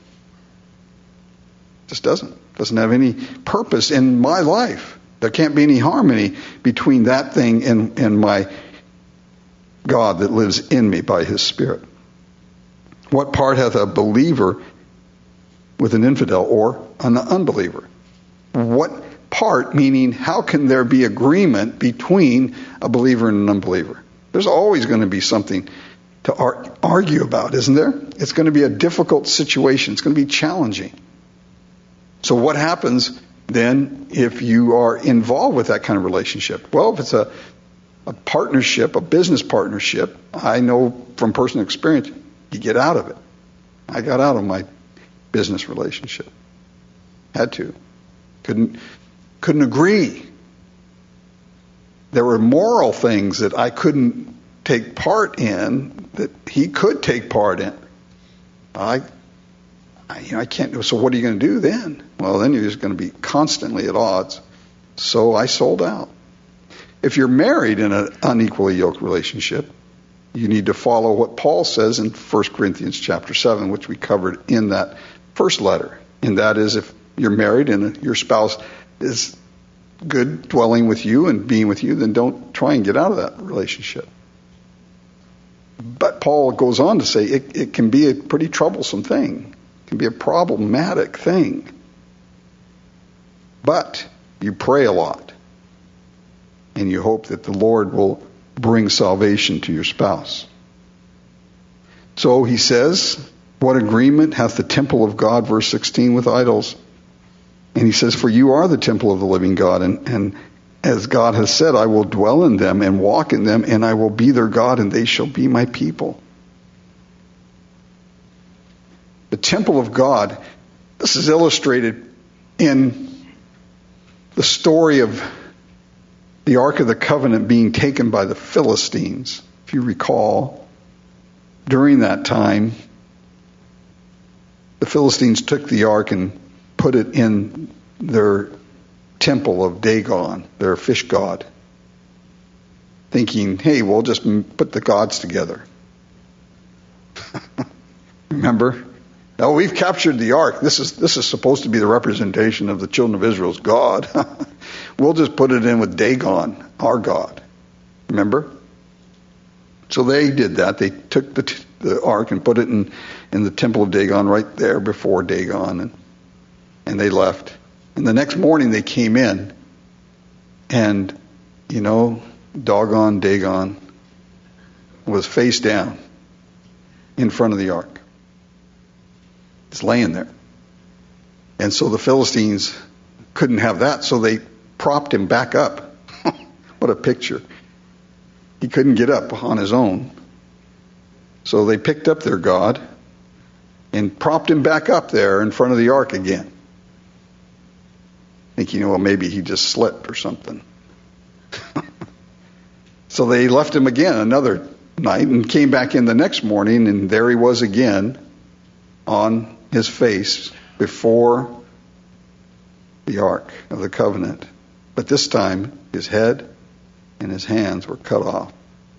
It just doesn't. It doesn't have any purpose in my life. There can't be any harmony between that thing and, and my God that lives in me by his Spirit. What part hath a believer with an infidel or an unbeliever? What part, meaning how can there be agreement between a believer and an unbeliever? There's always going to be something to ar- argue about, isn't there? It's going to be a difficult situation. It's going to be challenging. So what happens then if you are involved with that kind of relationship? Well, if it's a, a partnership, a business partnership, I know from personal experience, you get out of it. I got out of my business relationship. Had to. Couldn't, couldn't agree. There were moral things that I couldn't take part in that he could take part in. I, I, you know, I can't do. So what are you going to do then? Well, then you're just going to be constantly at odds. So I sold out. If you're married in an unequally yoked relationship, you need to follow what Paul says in First Corinthians chapter seven, which we covered in that first letter. And that is, if you're married and your spouse is good dwelling with you and being with you, then don't try and get out of that relationship. But Paul goes on to say it, it can be a pretty troublesome thing. It can be a problematic thing. But you pray a lot. And you hope that the Lord will bring salvation to your spouse. So he says, what agreement hath the temple of God, verse sixteen, with idols? And he says, for you are the temple of the living God, and, and as God has said, I will dwell in them and walk in them, and I will be their God, and they shall be my people. The temple of God, this is illustrated in the story of the Ark of the Covenant being taken by the Philistines. If you recall, during that time, the Philistines took the Ark and put it in their temple of Dagon, their fish god, thinking, hey, we'll just put the gods together. Remember? No, we've captured the Ark. This is this is supposed to be the representation of the children of Israel's God. We'll just put it in with Dagon, our God. Remember? So they did that. They took the t- the Ark and put it in, in the temple of Dagon, right there before Dagon, and and they left. And the next morning they came in, and, you know, doggone Dagon was face down in front of the Ark. It's laying there. And so the Philistines couldn't have that, so they propped him back up. What a picture. He couldn't get up on his own. So they picked up their God and propped him back up there in front of the Ark again. Thinking, well, maybe he just slipped or something. So they left him again another night and came back in the next morning, and there he was again on his face before the Ark of the Covenant. But this time, his head and his hands were cut off.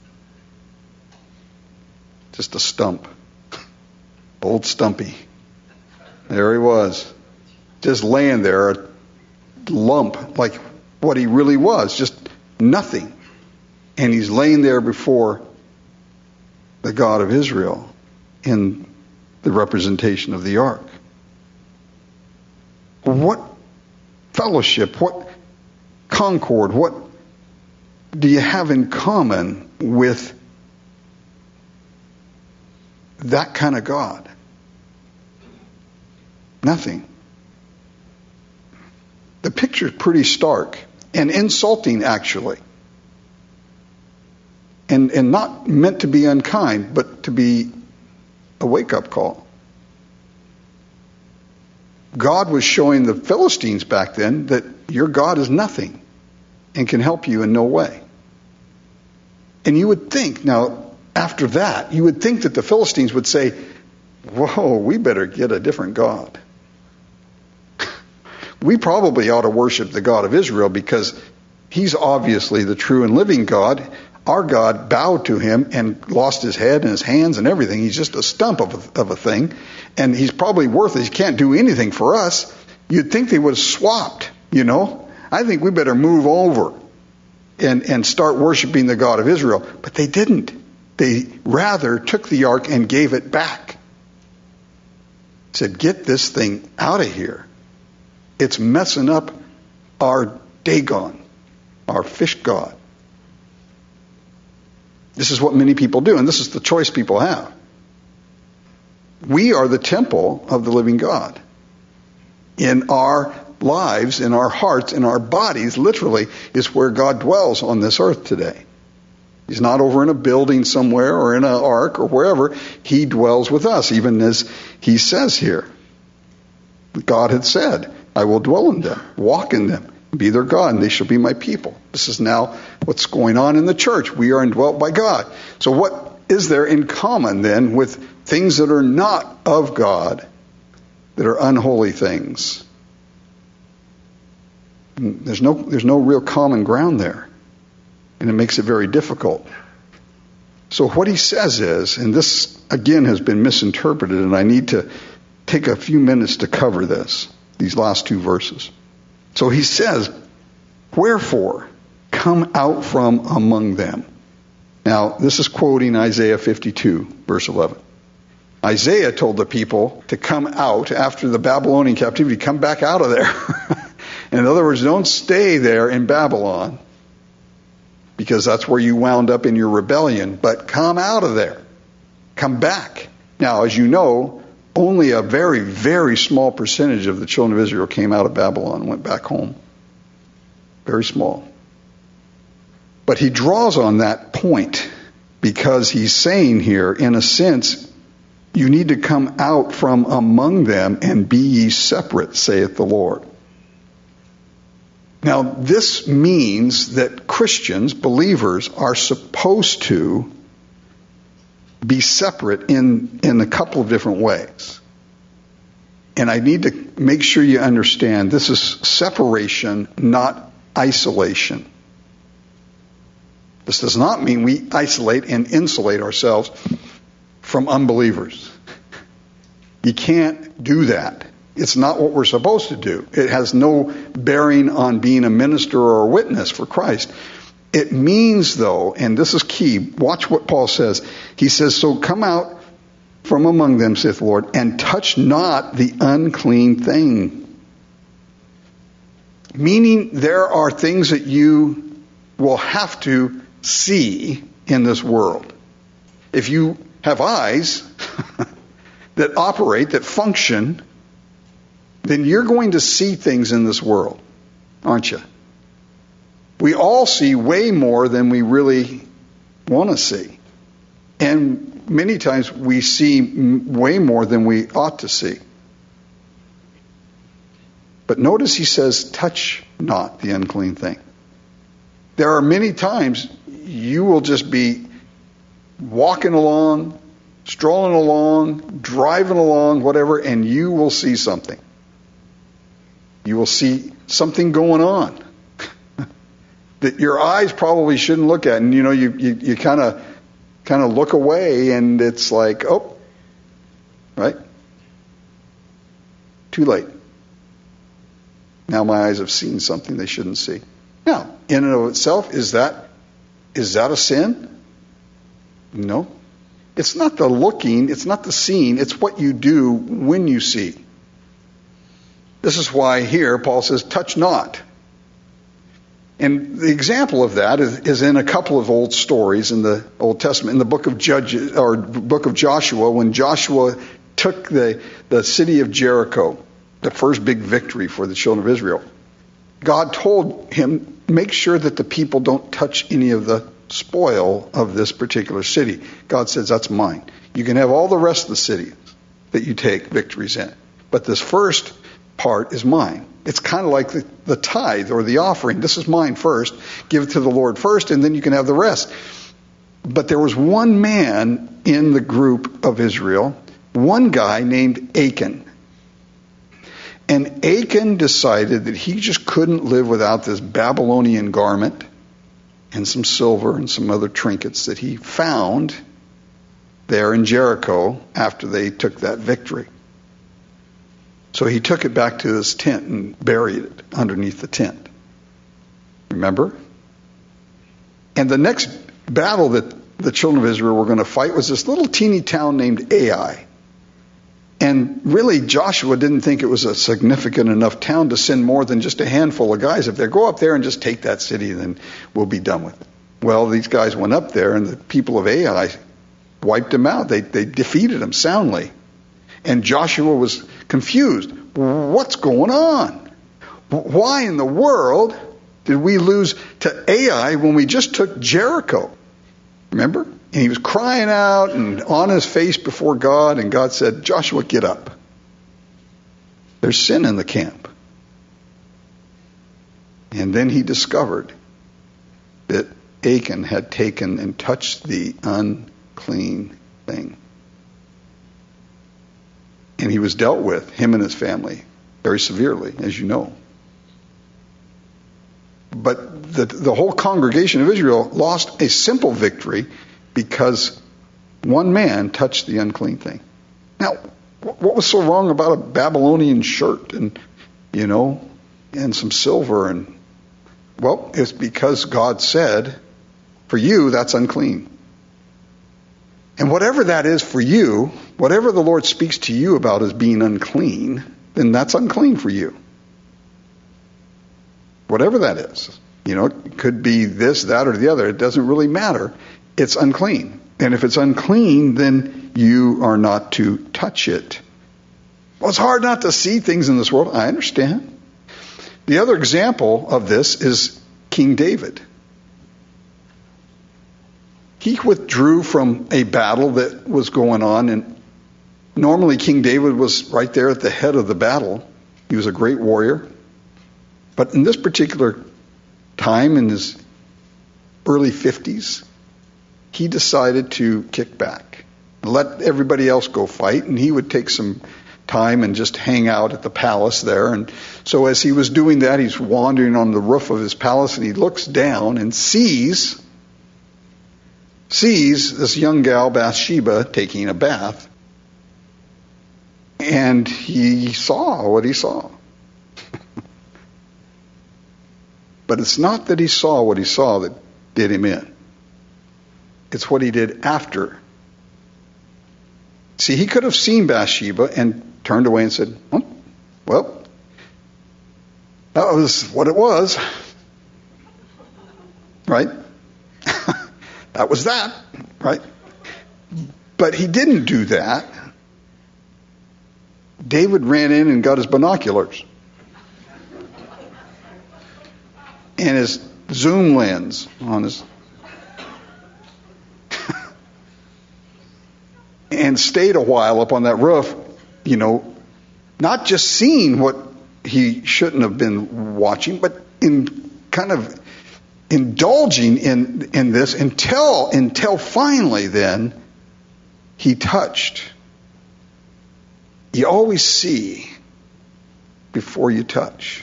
Just a stump. Old Stumpy. There he was. Just laying there, a lump, like what he really was. Just nothing. And he's laying there before the God of Israel in the representation of the Ark. What fellowship, what concord, what do you have in common with that kind of God? Nothing. The picture is pretty stark and insulting, actually. And, and not meant to be unkind, but to be a wake-up call. God was showing the Philistines back then that your God is nothing and can help you in no way. And you would think, now, after that, you would think that the Philistines would say, whoa, we better get a different God. We probably ought to worship the God of Israel because he's obviously the true and living God. Our God bowed to him and lost his head and his hands and everything. He's just a stump of a, of a thing. And he's probably worthless. He can't do anything for us. You'd think they would have swapped, you know. I think we better move over and, and start worshiping the God of Israel. But they didn't. They rather took the ark and gave it back. Said, get this thing out of here. It's messing up our Dagon, our fish god. This is what many people do, and this is the choice people have. We are the temple of the living God. In our lives, in our hearts, in our bodies, literally, is where God dwells on this earth today. He's not over in a building somewhere or in an ark or wherever. He dwells with us, even as he says here. God had said, I will dwell in them, walk in them, be their God, and they shall be my people. This is now what's going on in the church. We are indwelt by God. So what is there in common then with things that are not of God, that are unholy things? There's no, there's no real common ground there. And it makes it very difficult. So what he says is, and this again has been misinterpreted, and I need to take a few minutes to cover this, these last two verses. So he says, wherefore, come out from among them. Now, this is quoting Isaiah fifty-two, verse eleven. Isaiah told the people to come out after the Babylonian captivity, come back out of there. In other words, don't stay there in Babylon, because that's where you wound up in your rebellion, but come out of there. Come back. Now, as you know, only a very, very small percentage of the children of Israel came out of Babylon and went back home. Very small. But he draws on that point because he's saying here, in a sense, you need to come out from among them and be ye separate, saith the Lord. Now, this means that Christians, believers, are supposed to be separate in, in a couple of different ways. And I need to make sure you understand this is separation, not isolation. This does not mean we isolate and insulate ourselves from unbelievers. You can't do that. It's not what we're supposed to do. It has no bearing on being a minister or a witness for Christ. It means, though, and this is key, watch what Paul says. He says, so come out from among them, saith the Lord, and touch not the unclean thing. Meaning there are things that you will have to see in this world. If you have eyes that operate, that function, then you're going to see things in this world, aren't you? We all see way more than we really want to see. And many times we see way more than we ought to see. But notice he says, touch not the unclean thing. There are many times you will just be walking along, strolling along, driving along, whatever, and you will see something. You will see something going on that your eyes probably shouldn't look at. And, you know, you you, you kind of kind of look away and it's like, oh, right? Too late. Now my eyes have seen something they shouldn't see. Now, in and of itself, is that is that a sin? No. It's not the looking, it's not the seeing, it's what you do when you see. This is why here Paul says, touch not. And the example of that is, is in a couple of old stories in the Old Testament, in the book of Judges or book of Joshua, when Joshua took the, the city of Jericho, the first big victory for the children of Israel. God told him, make sure that the people don't touch any of the spoil of this particular city. God says, that's mine. You can have all the rest of the cities that you take victories in, but this first part is mine. It's kind of like the, the tithe or the offering. This is mine first. Give it to the Lord first, and then you can have the rest. But there was one man in the group of Israel, one guy named Achan. And Achan decided that he just couldn't live without this Babylonian garment. and some silver and some other trinkets that he found there in Jericho after they took that victory. So he took it back to his tent and buried it underneath the tent. Remember? And the next battle that the children of Israel were going to fight was this little teeny town named Ai. And really, Joshua didn't think it was a significant enough town to send more than just a handful of guys. If they go up there and just take that city, then we'll be done with it. Well, these guys went up there, and the people of Ai wiped them out. They, they defeated them soundly. And Joshua was confused. What's going on? Why in the world did we lose to Ai when we just took Jericho? Remember? And he was crying out and on his face before God, and God said, Joshua, get up. There's sin in the camp. And then he discovered that Achan had taken and touched the unclean thing. And he was dealt with, him and his family, very severely, as you know. But the, the whole congregation of Israel lost a simple victory because one man touched the unclean thing. Now, what was so wrong about a Babylonian shirt and, you know, and some silver? And, well, it's because God said, for you, that's unclean. And whatever that is for you, whatever the Lord speaks to you about as being unclean, then that's unclean for you. Whatever that is. You know, it could be this, that, or the other. It doesn't really matter. It's unclean. And if it's unclean, then you are not to touch it. Well, it's hard not to see things in this world. I understand. The other example of this is King David. He withdrew from a battle that was going on, and normally King David was right there at the head of the battle. He was a great warrior. But in this particular time, in his early fifties, he decided to kick back, let everybody else go fight, and he would take some time and just hang out at the palace there. And so as he was doing that, he's wandering on the roof of his palace, and he looks down and sees sees this young gal, Bathsheba, taking a bath. And he saw what he saw. But it's not that he saw what he saw that did him in. It's what he did after. See, he could have seen Bathsheba and turned away and said, oh, well, that was what it was. Right? That was that, right? But he didn't do that. David ran in and got his binoculars and his zoom lens on his and stayed a while up on that roof, you know, not just seeing what he shouldn't have been watching, but in kind of indulging in in this until until finally then he touched. You always see before you touch.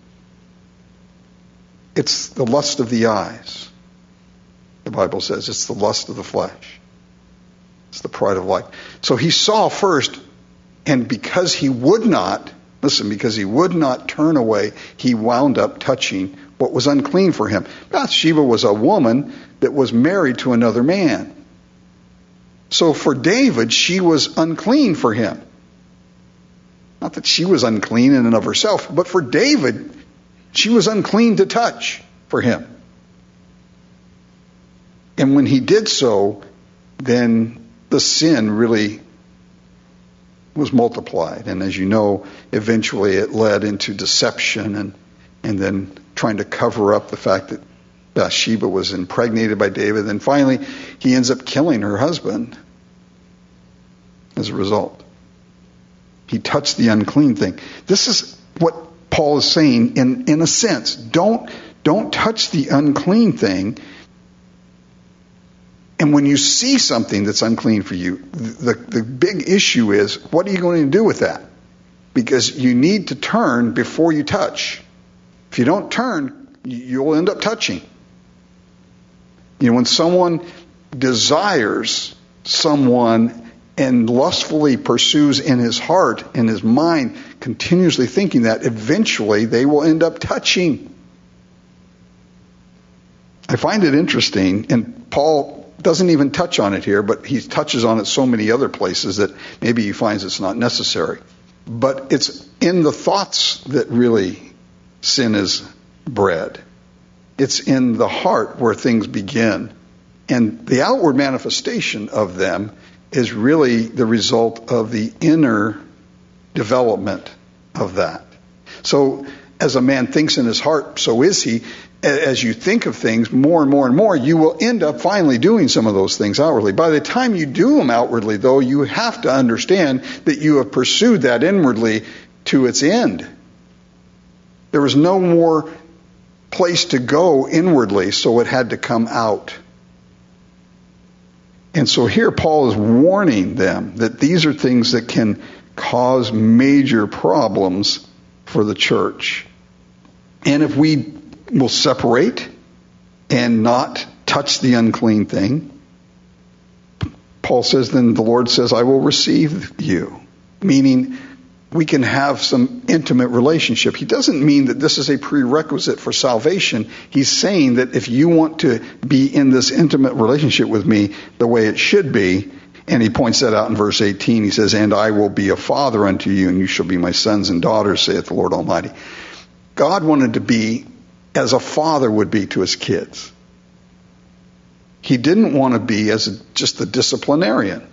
It's the lust of the eyes. The Bible says it's the lust of the flesh. It's the pride of life. So he saw first, and because he would not, listen, because he would not turn away, he wound up touching what was unclean for him. Bathsheba was a woman that was married to another man. So for David, she was unclean for him. Not that she was unclean in and of herself, but for David, she was unclean to touch for him. And when he did so, then the sin really was multiplied. And as you know, eventually it led into deception and, and then trying to cover up the fact that Bathsheba was impregnated by David. And finally, he ends up killing her husband as a result. He touched the unclean thing. This is what Paul is saying in, in a sense. Don't, don't touch the unclean thing. And when you see something that's unclean for you, the, the big issue is, what are you going to do with that? Because you need to turn before you touch. If you don't turn, you'll end up touching. You know, when someone desires someone and lustfully pursues in his heart, in his mind, continuously thinking that, eventually they will end up touching. I find it interesting, and Paul doesn't even touch on it here, but he touches on it so many other places that maybe he finds it's not necessary. But it's in the thoughts that really sin is bred. It's in the heart where things begin. And the outward manifestation of them is really the result of the inner development of that. So as a man thinks in his heart, so is he. As you think of things more and more and more, you will end up finally doing some of those things outwardly. By the time you do them outwardly, though, you have to understand that you have pursued that inwardly to its end. There was no more place to go inwardly, so it had to come out. And so here Paul is warning them that these are things that can cause major problems for the church. And if we will separate and not touch the unclean thing, Paul says, then the Lord says, I will receive you. Meaning, we can have some intimate relationship. He doesn't mean that this is a prerequisite for salvation. He's saying that if you want to be in this intimate relationship with me the way it should be, and he points that out in verse eighteen, he says, and I will be a father unto you, and you shall be my sons and daughters, saith the Lord Almighty. God wanted to be as a father would be to his kids. He didn't want to be as a, just a disciplinarian.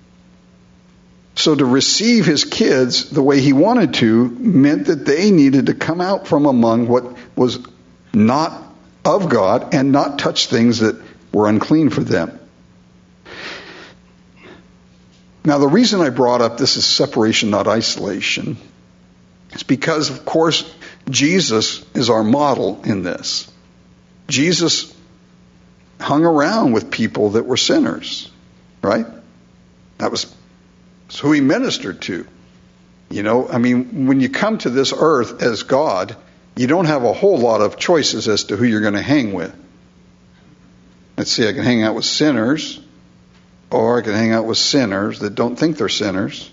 So to receive his kids the way he wanted to meant that they needed to come out from among what was not of God and not touch things that were unclean for them. Now, the reason I brought up this is separation, not isolation, is because, of course, Jesus is our model in this. Jesus hung around with people that were sinners, right? That was who he ministered to. You know, I mean, when you come to this earth as God, you don't have a whole lot of choices as to who you're going to hang with. Let's see, I can hang out with sinners, or I can hang out with sinners that don't think they're sinners.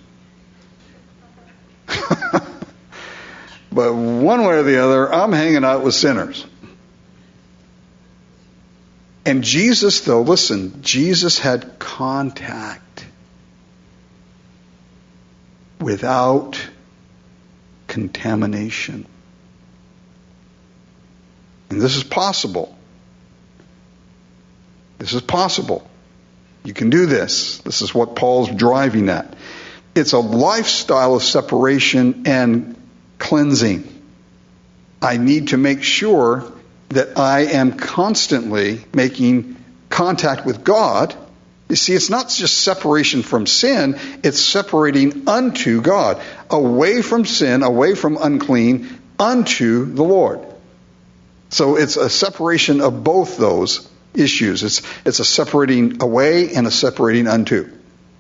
But one way or the other, I'm hanging out with sinners. And Jesus, though, listen, Jesus had contact without contamination. And this is possible. This is possible. You can do this. This is what Paul's driving at. It's a lifestyle of separation and cleansing. I need to make sure that I am constantly making contact with God. You see, it's not just separation from sin, it's separating unto God, away from sin, away from unclean, unto the Lord. So it's a separation of both those issues. It's, it's a separating away and a separating unto.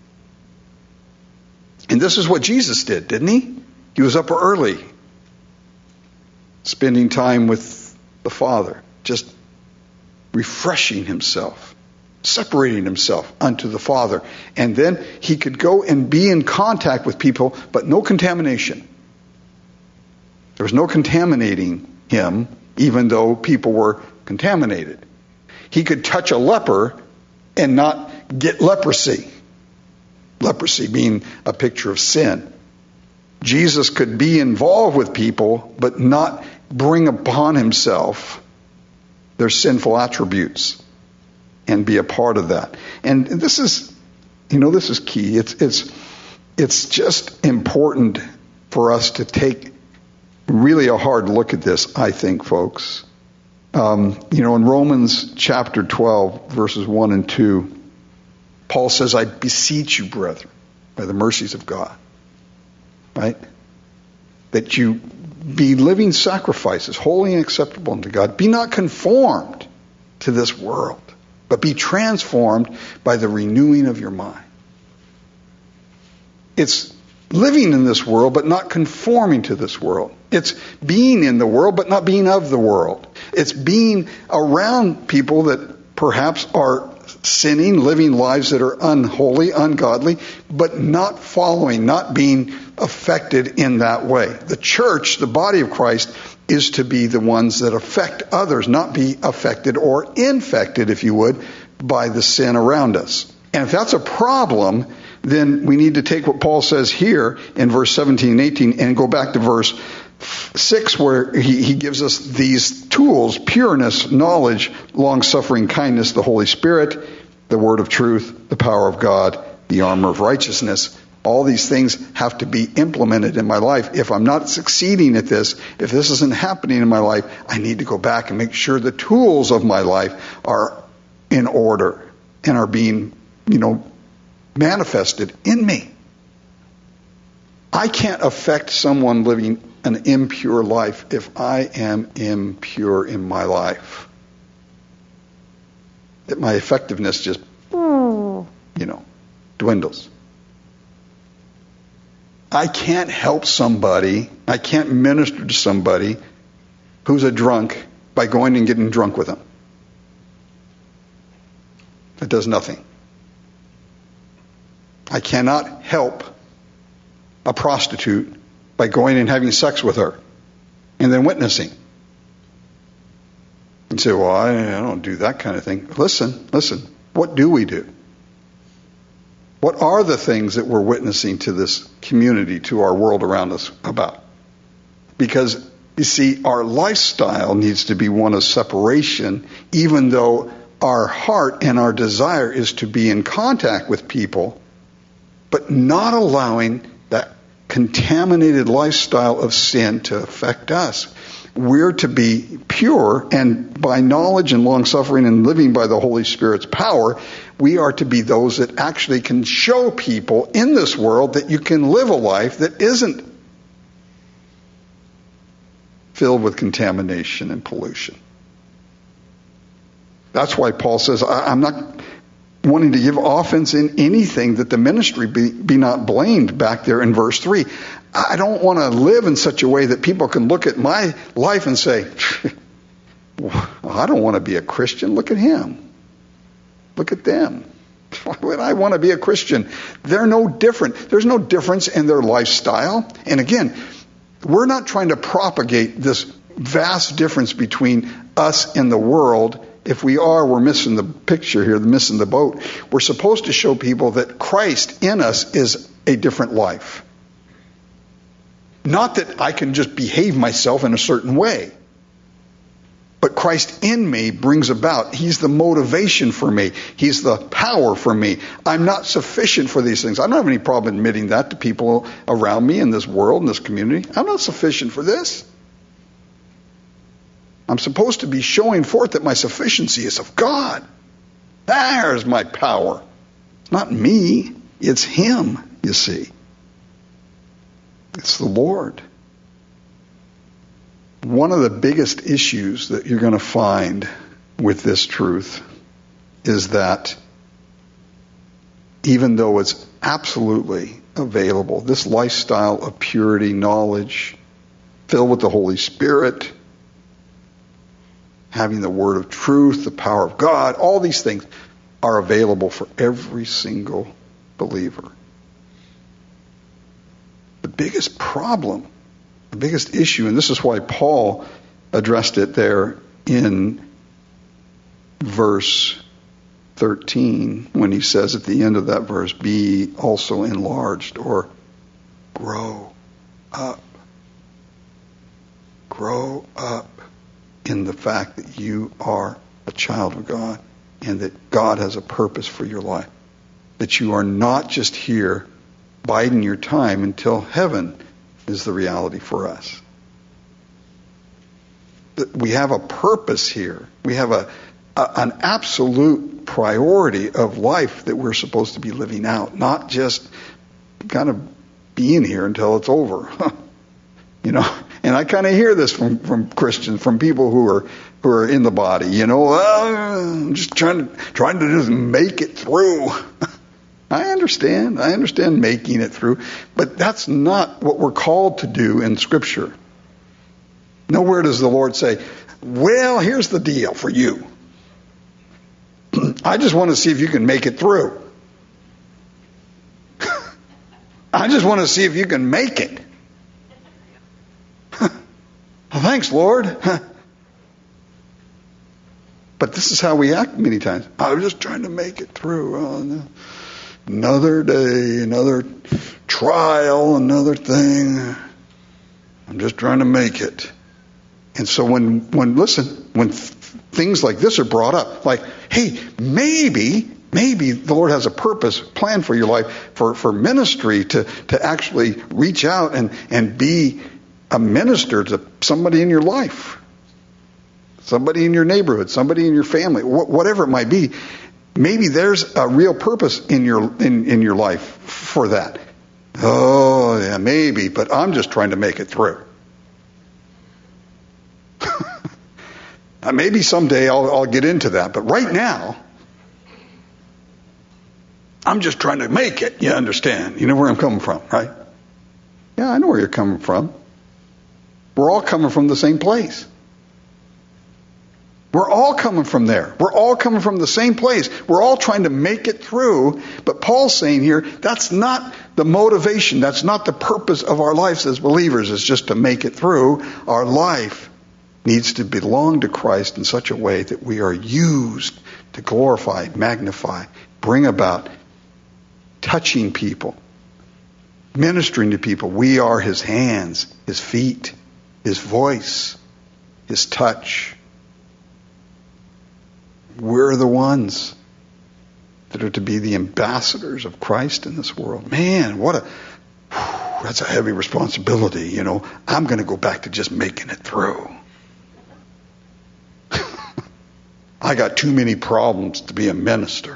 And this is what Jesus did, didn't he? He was up early, spending time with the Father, just refreshing himself, separating himself unto the Father. And then he could go and be in contact with people, but no contamination. There was no contaminating him, even though people were contaminated. He could touch a leper and not get leprosy. Leprosy being a picture of sin. Jesus could be involved with people, but not bring upon himself their sinful attributes and be a part of that. And this is, you know, this is key. It's it's it's just important for us to take really a hard look at this, I think, folks. Um, you know, in Romans chapter twelve, verses one and two, Paul says, I beseech you, brethren, by the mercies of God, right? That you be living sacrifices, holy and acceptable unto God. Be not conformed to this world, but be transformed by the renewing of your mind. It's living in this world, but not conforming to this world. It's being in the world, but not being of the world. It's being around people that perhaps are sinning, living lives that are unholy, ungodly, but not following, not being affected in that way. The church, the body of Christ, is to be the ones that affect others, not be affected or infected, if you would, by the sin around us. And if that's a problem, then we need to take what Paul says here in verse seventeen and eighteen and go back to verse six, where he, he gives us these tools: pureness, knowledge, long-suffering, kindness, the Holy Spirit, the word of truth, the power of God, the armor of righteousness. All these things have to be implemented in my life. If I'm not succeeding at this, if this isn't happening in my life, I need to go back and make sure the tools of my life are in order and are being, you know, manifested in me. I can't affect someone living an impure life if I am impure in my life. That my effectiveness just, you know, dwindles. I can't help somebody, I can't minister to somebody who's a drunk by going and getting drunk with them. It does nothing. I cannot help a prostitute by going and having sex with her and then witnessing. And say, well, I, I don't do that kind of thing. Listen, listen. What do we do? What are the things that we're witnessing to this community, to our world around us about? Because, you see, our lifestyle needs to be one of separation, even though our heart and our desire is to be in contact with people, but not allowing that contaminated lifestyle of sin to affect us. We're to be pure, and by knowledge and long-suffering and living by the Holy Spirit's power, we are to be those that actually can show people in this world that you can live a life that isn't filled with contamination and pollution. That's why Paul says, I'm not wanting to give offense in anything, that the ministry be, be not blamed, back there in verse three. I don't want to live in such a way that people can look at my life and say, well, I don't want to be a Christian. Look at him. Look at them. Why would I want to be a Christian? They're no different. There's no difference in their lifestyle. And again, we're not trying to propagate this vast difference between us and the world. If we are, we're missing the picture here, missing the boat. We're supposed to show people that Christ in us is a different life. Not that I can just behave myself in a certain way. But Christ in me brings about, He's the motivation for me. He's the power for me. I'm not sufficient for these things. I don't have any problem admitting that to people around me in this world, in this community. I'm not sufficient for this. I'm supposed to be showing forth that my sufficiency is of God. There's my power. It's not me. It's Him, you see. It's the Lord. One of the biggest issues that you're going to find with this truth is that even though it's absolutely available, this lifestyle of purity, knowledge, filled with the Holy Spirit, having the word of truth, the power of God, all these things are available for every single believer. The biggest problem, the biggest issue, and this is why Paul addressed it there in verse thirteen, when he says at the end of that verse, be also enlarged, or grow up. Grow up in the fact that you are a child of God and that God has a purpose for your life. That you are not just here biding your time until heaven is the reality for us. That we have a purpose here. We have a, a an absolute priority of life that we're supposed to be living out, not just kind of being here until it's over. You know, and I kind of hear this from, from Christians, from people who are who are in the body. You know, well, I'm just trying to trying to just make it through. I understand. I understand making it through, but that's not what we're called to do in Scripture. Nowhere does the Lord say, "Well, here's the deal for you. I just want to see if you can make it through. I just want to see if you can make it. Thanks, Lord. But this is how we act many times. I was just trying to make it through. Oh, no. Another day, another trial, another thing. I'm just trying to make it. And so when, when listen, when th- things like this are brought up, like, hey, maybe, maybe the Lord has a purpose, plan for your life, for, for ministry, to, to actually reach out and, and be a minister to somebody in your life, somebody in your neighborhood, somebody in your family, wh- whatever it might be. Maybe there's a real purpose in your in, in your life for that. Oh, yeah, maybe, but I'm just trying to make it through. Maybe someday I'll, I'll get into that, but right now, I'm just trying to make it. You understand? You know where I'm coming from, right? Yeah, I know where you're coming from. We're all coming from the same place. We're all coming from there. We're all coming from the same place. We're all trying to make it through. But Paul's saying here, that's not the motivation. That's not the purpose of our lives as believers, is just to make it through. Our life needs to belong to Christ in such a way that we are used to glorify, magnify, bring about touching people, ministering to people. We are His hands, His feet, His voice, His touch. We're the ones that are to be the ambassadors of Christ in this world. Man, what a, whew, that's a heavy responsibility, you know. I'm going to go back to just making it through. I got too many problems to be a minister.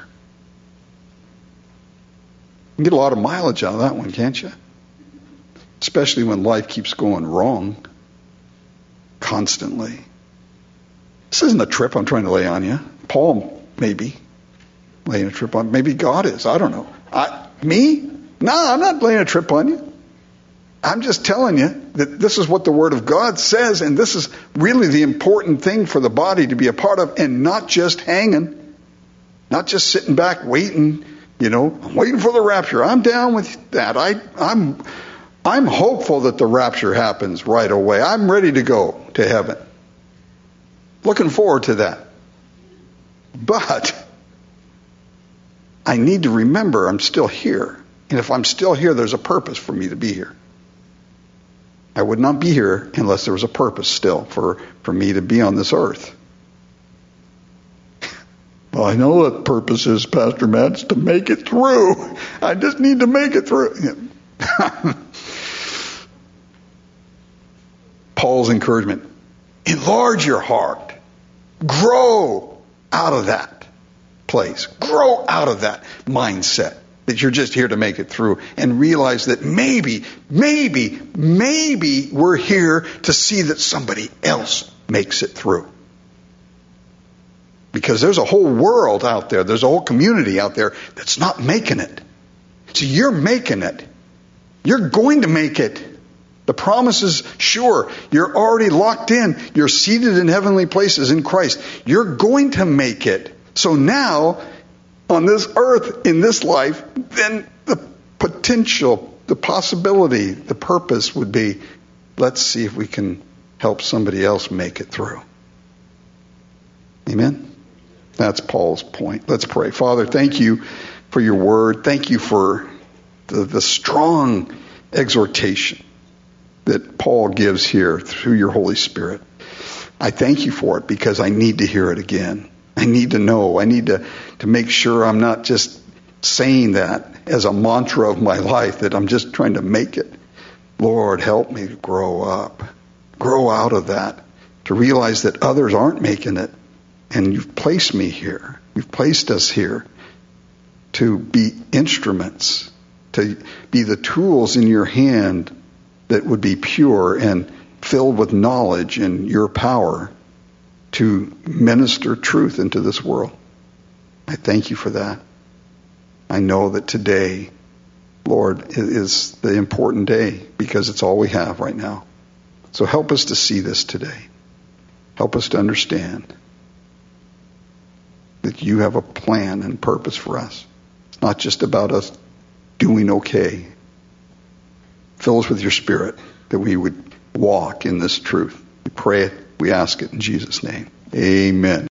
You can get a lot of mileage out of that one, can't you? Especially when life keeps going wrong constantly. This isn't a trip I'm trying to lay on you. Paul, maybe, laying a trip on. Maybe God is. I don't know. I, me? No, I'm not laying a trip on you. I'm just telling you that this is what the Word of God says, and this is really the important thing for the body to be a part of, and not just hanging, not just sitting back waiting. You know, I'm waiting for the rapture. I'm down with that. I, I'm, I'm hopeful that the rapture happens right away. I'm ready to go to heaven. Looking forward to that. But I need to remember I'm still here. And if I'm still here, there's a purpose for me to be here. I would not be here unless there was a purpose still for, for me to be on this earth. Well, I know what purpose is, Pastor Matt, it's to make it through. I just need to make it through. Paul's encouragement. Enlarge your heart. Grow out of that place. Grow out of that mindset that you're just here to make it through, and realize that maybe, maybe, maybe we're here to see that somebody else makes it through. Because there's a whole world out there, there's a whole community out there that's not making it. So you're making it. You're going to make it. The promise is sure. You're already locked in. You're seated in heavenly places in Christ. You're going to make it. So now, on this earth, in this life, then the potential, the possibility, the purpose would be, let's see if we can help somebody else make it through. Amen? That's Paul's point. Let's pray. Father, thank you for your word. Thank you for the, the strong exhortation that Paul gives here through your Holy Spirit. I thank you for it because I need to hear it again. I need to know. I need to, to make sure I'm not just saying that as a mantra of my life, that I'm just trying to make it. Lord, help me to grow up. Grow out of that. To realize that others aren't making it. And you've placed me here. You've placed us here to be instruments, to be the tools in your hand that would be pure and filled with knowledge and your power to minister truth into this world. I thank you for that. I know that today, Lord, is the important day because it's all we have right now. So help us to see this today. Help us to understand that that you have a plan and purpose for us. It's not just about us doing okay. Fill us with your Spirit that we would walk in this truth. We pray it, we ask it in Jesus' name. Amen.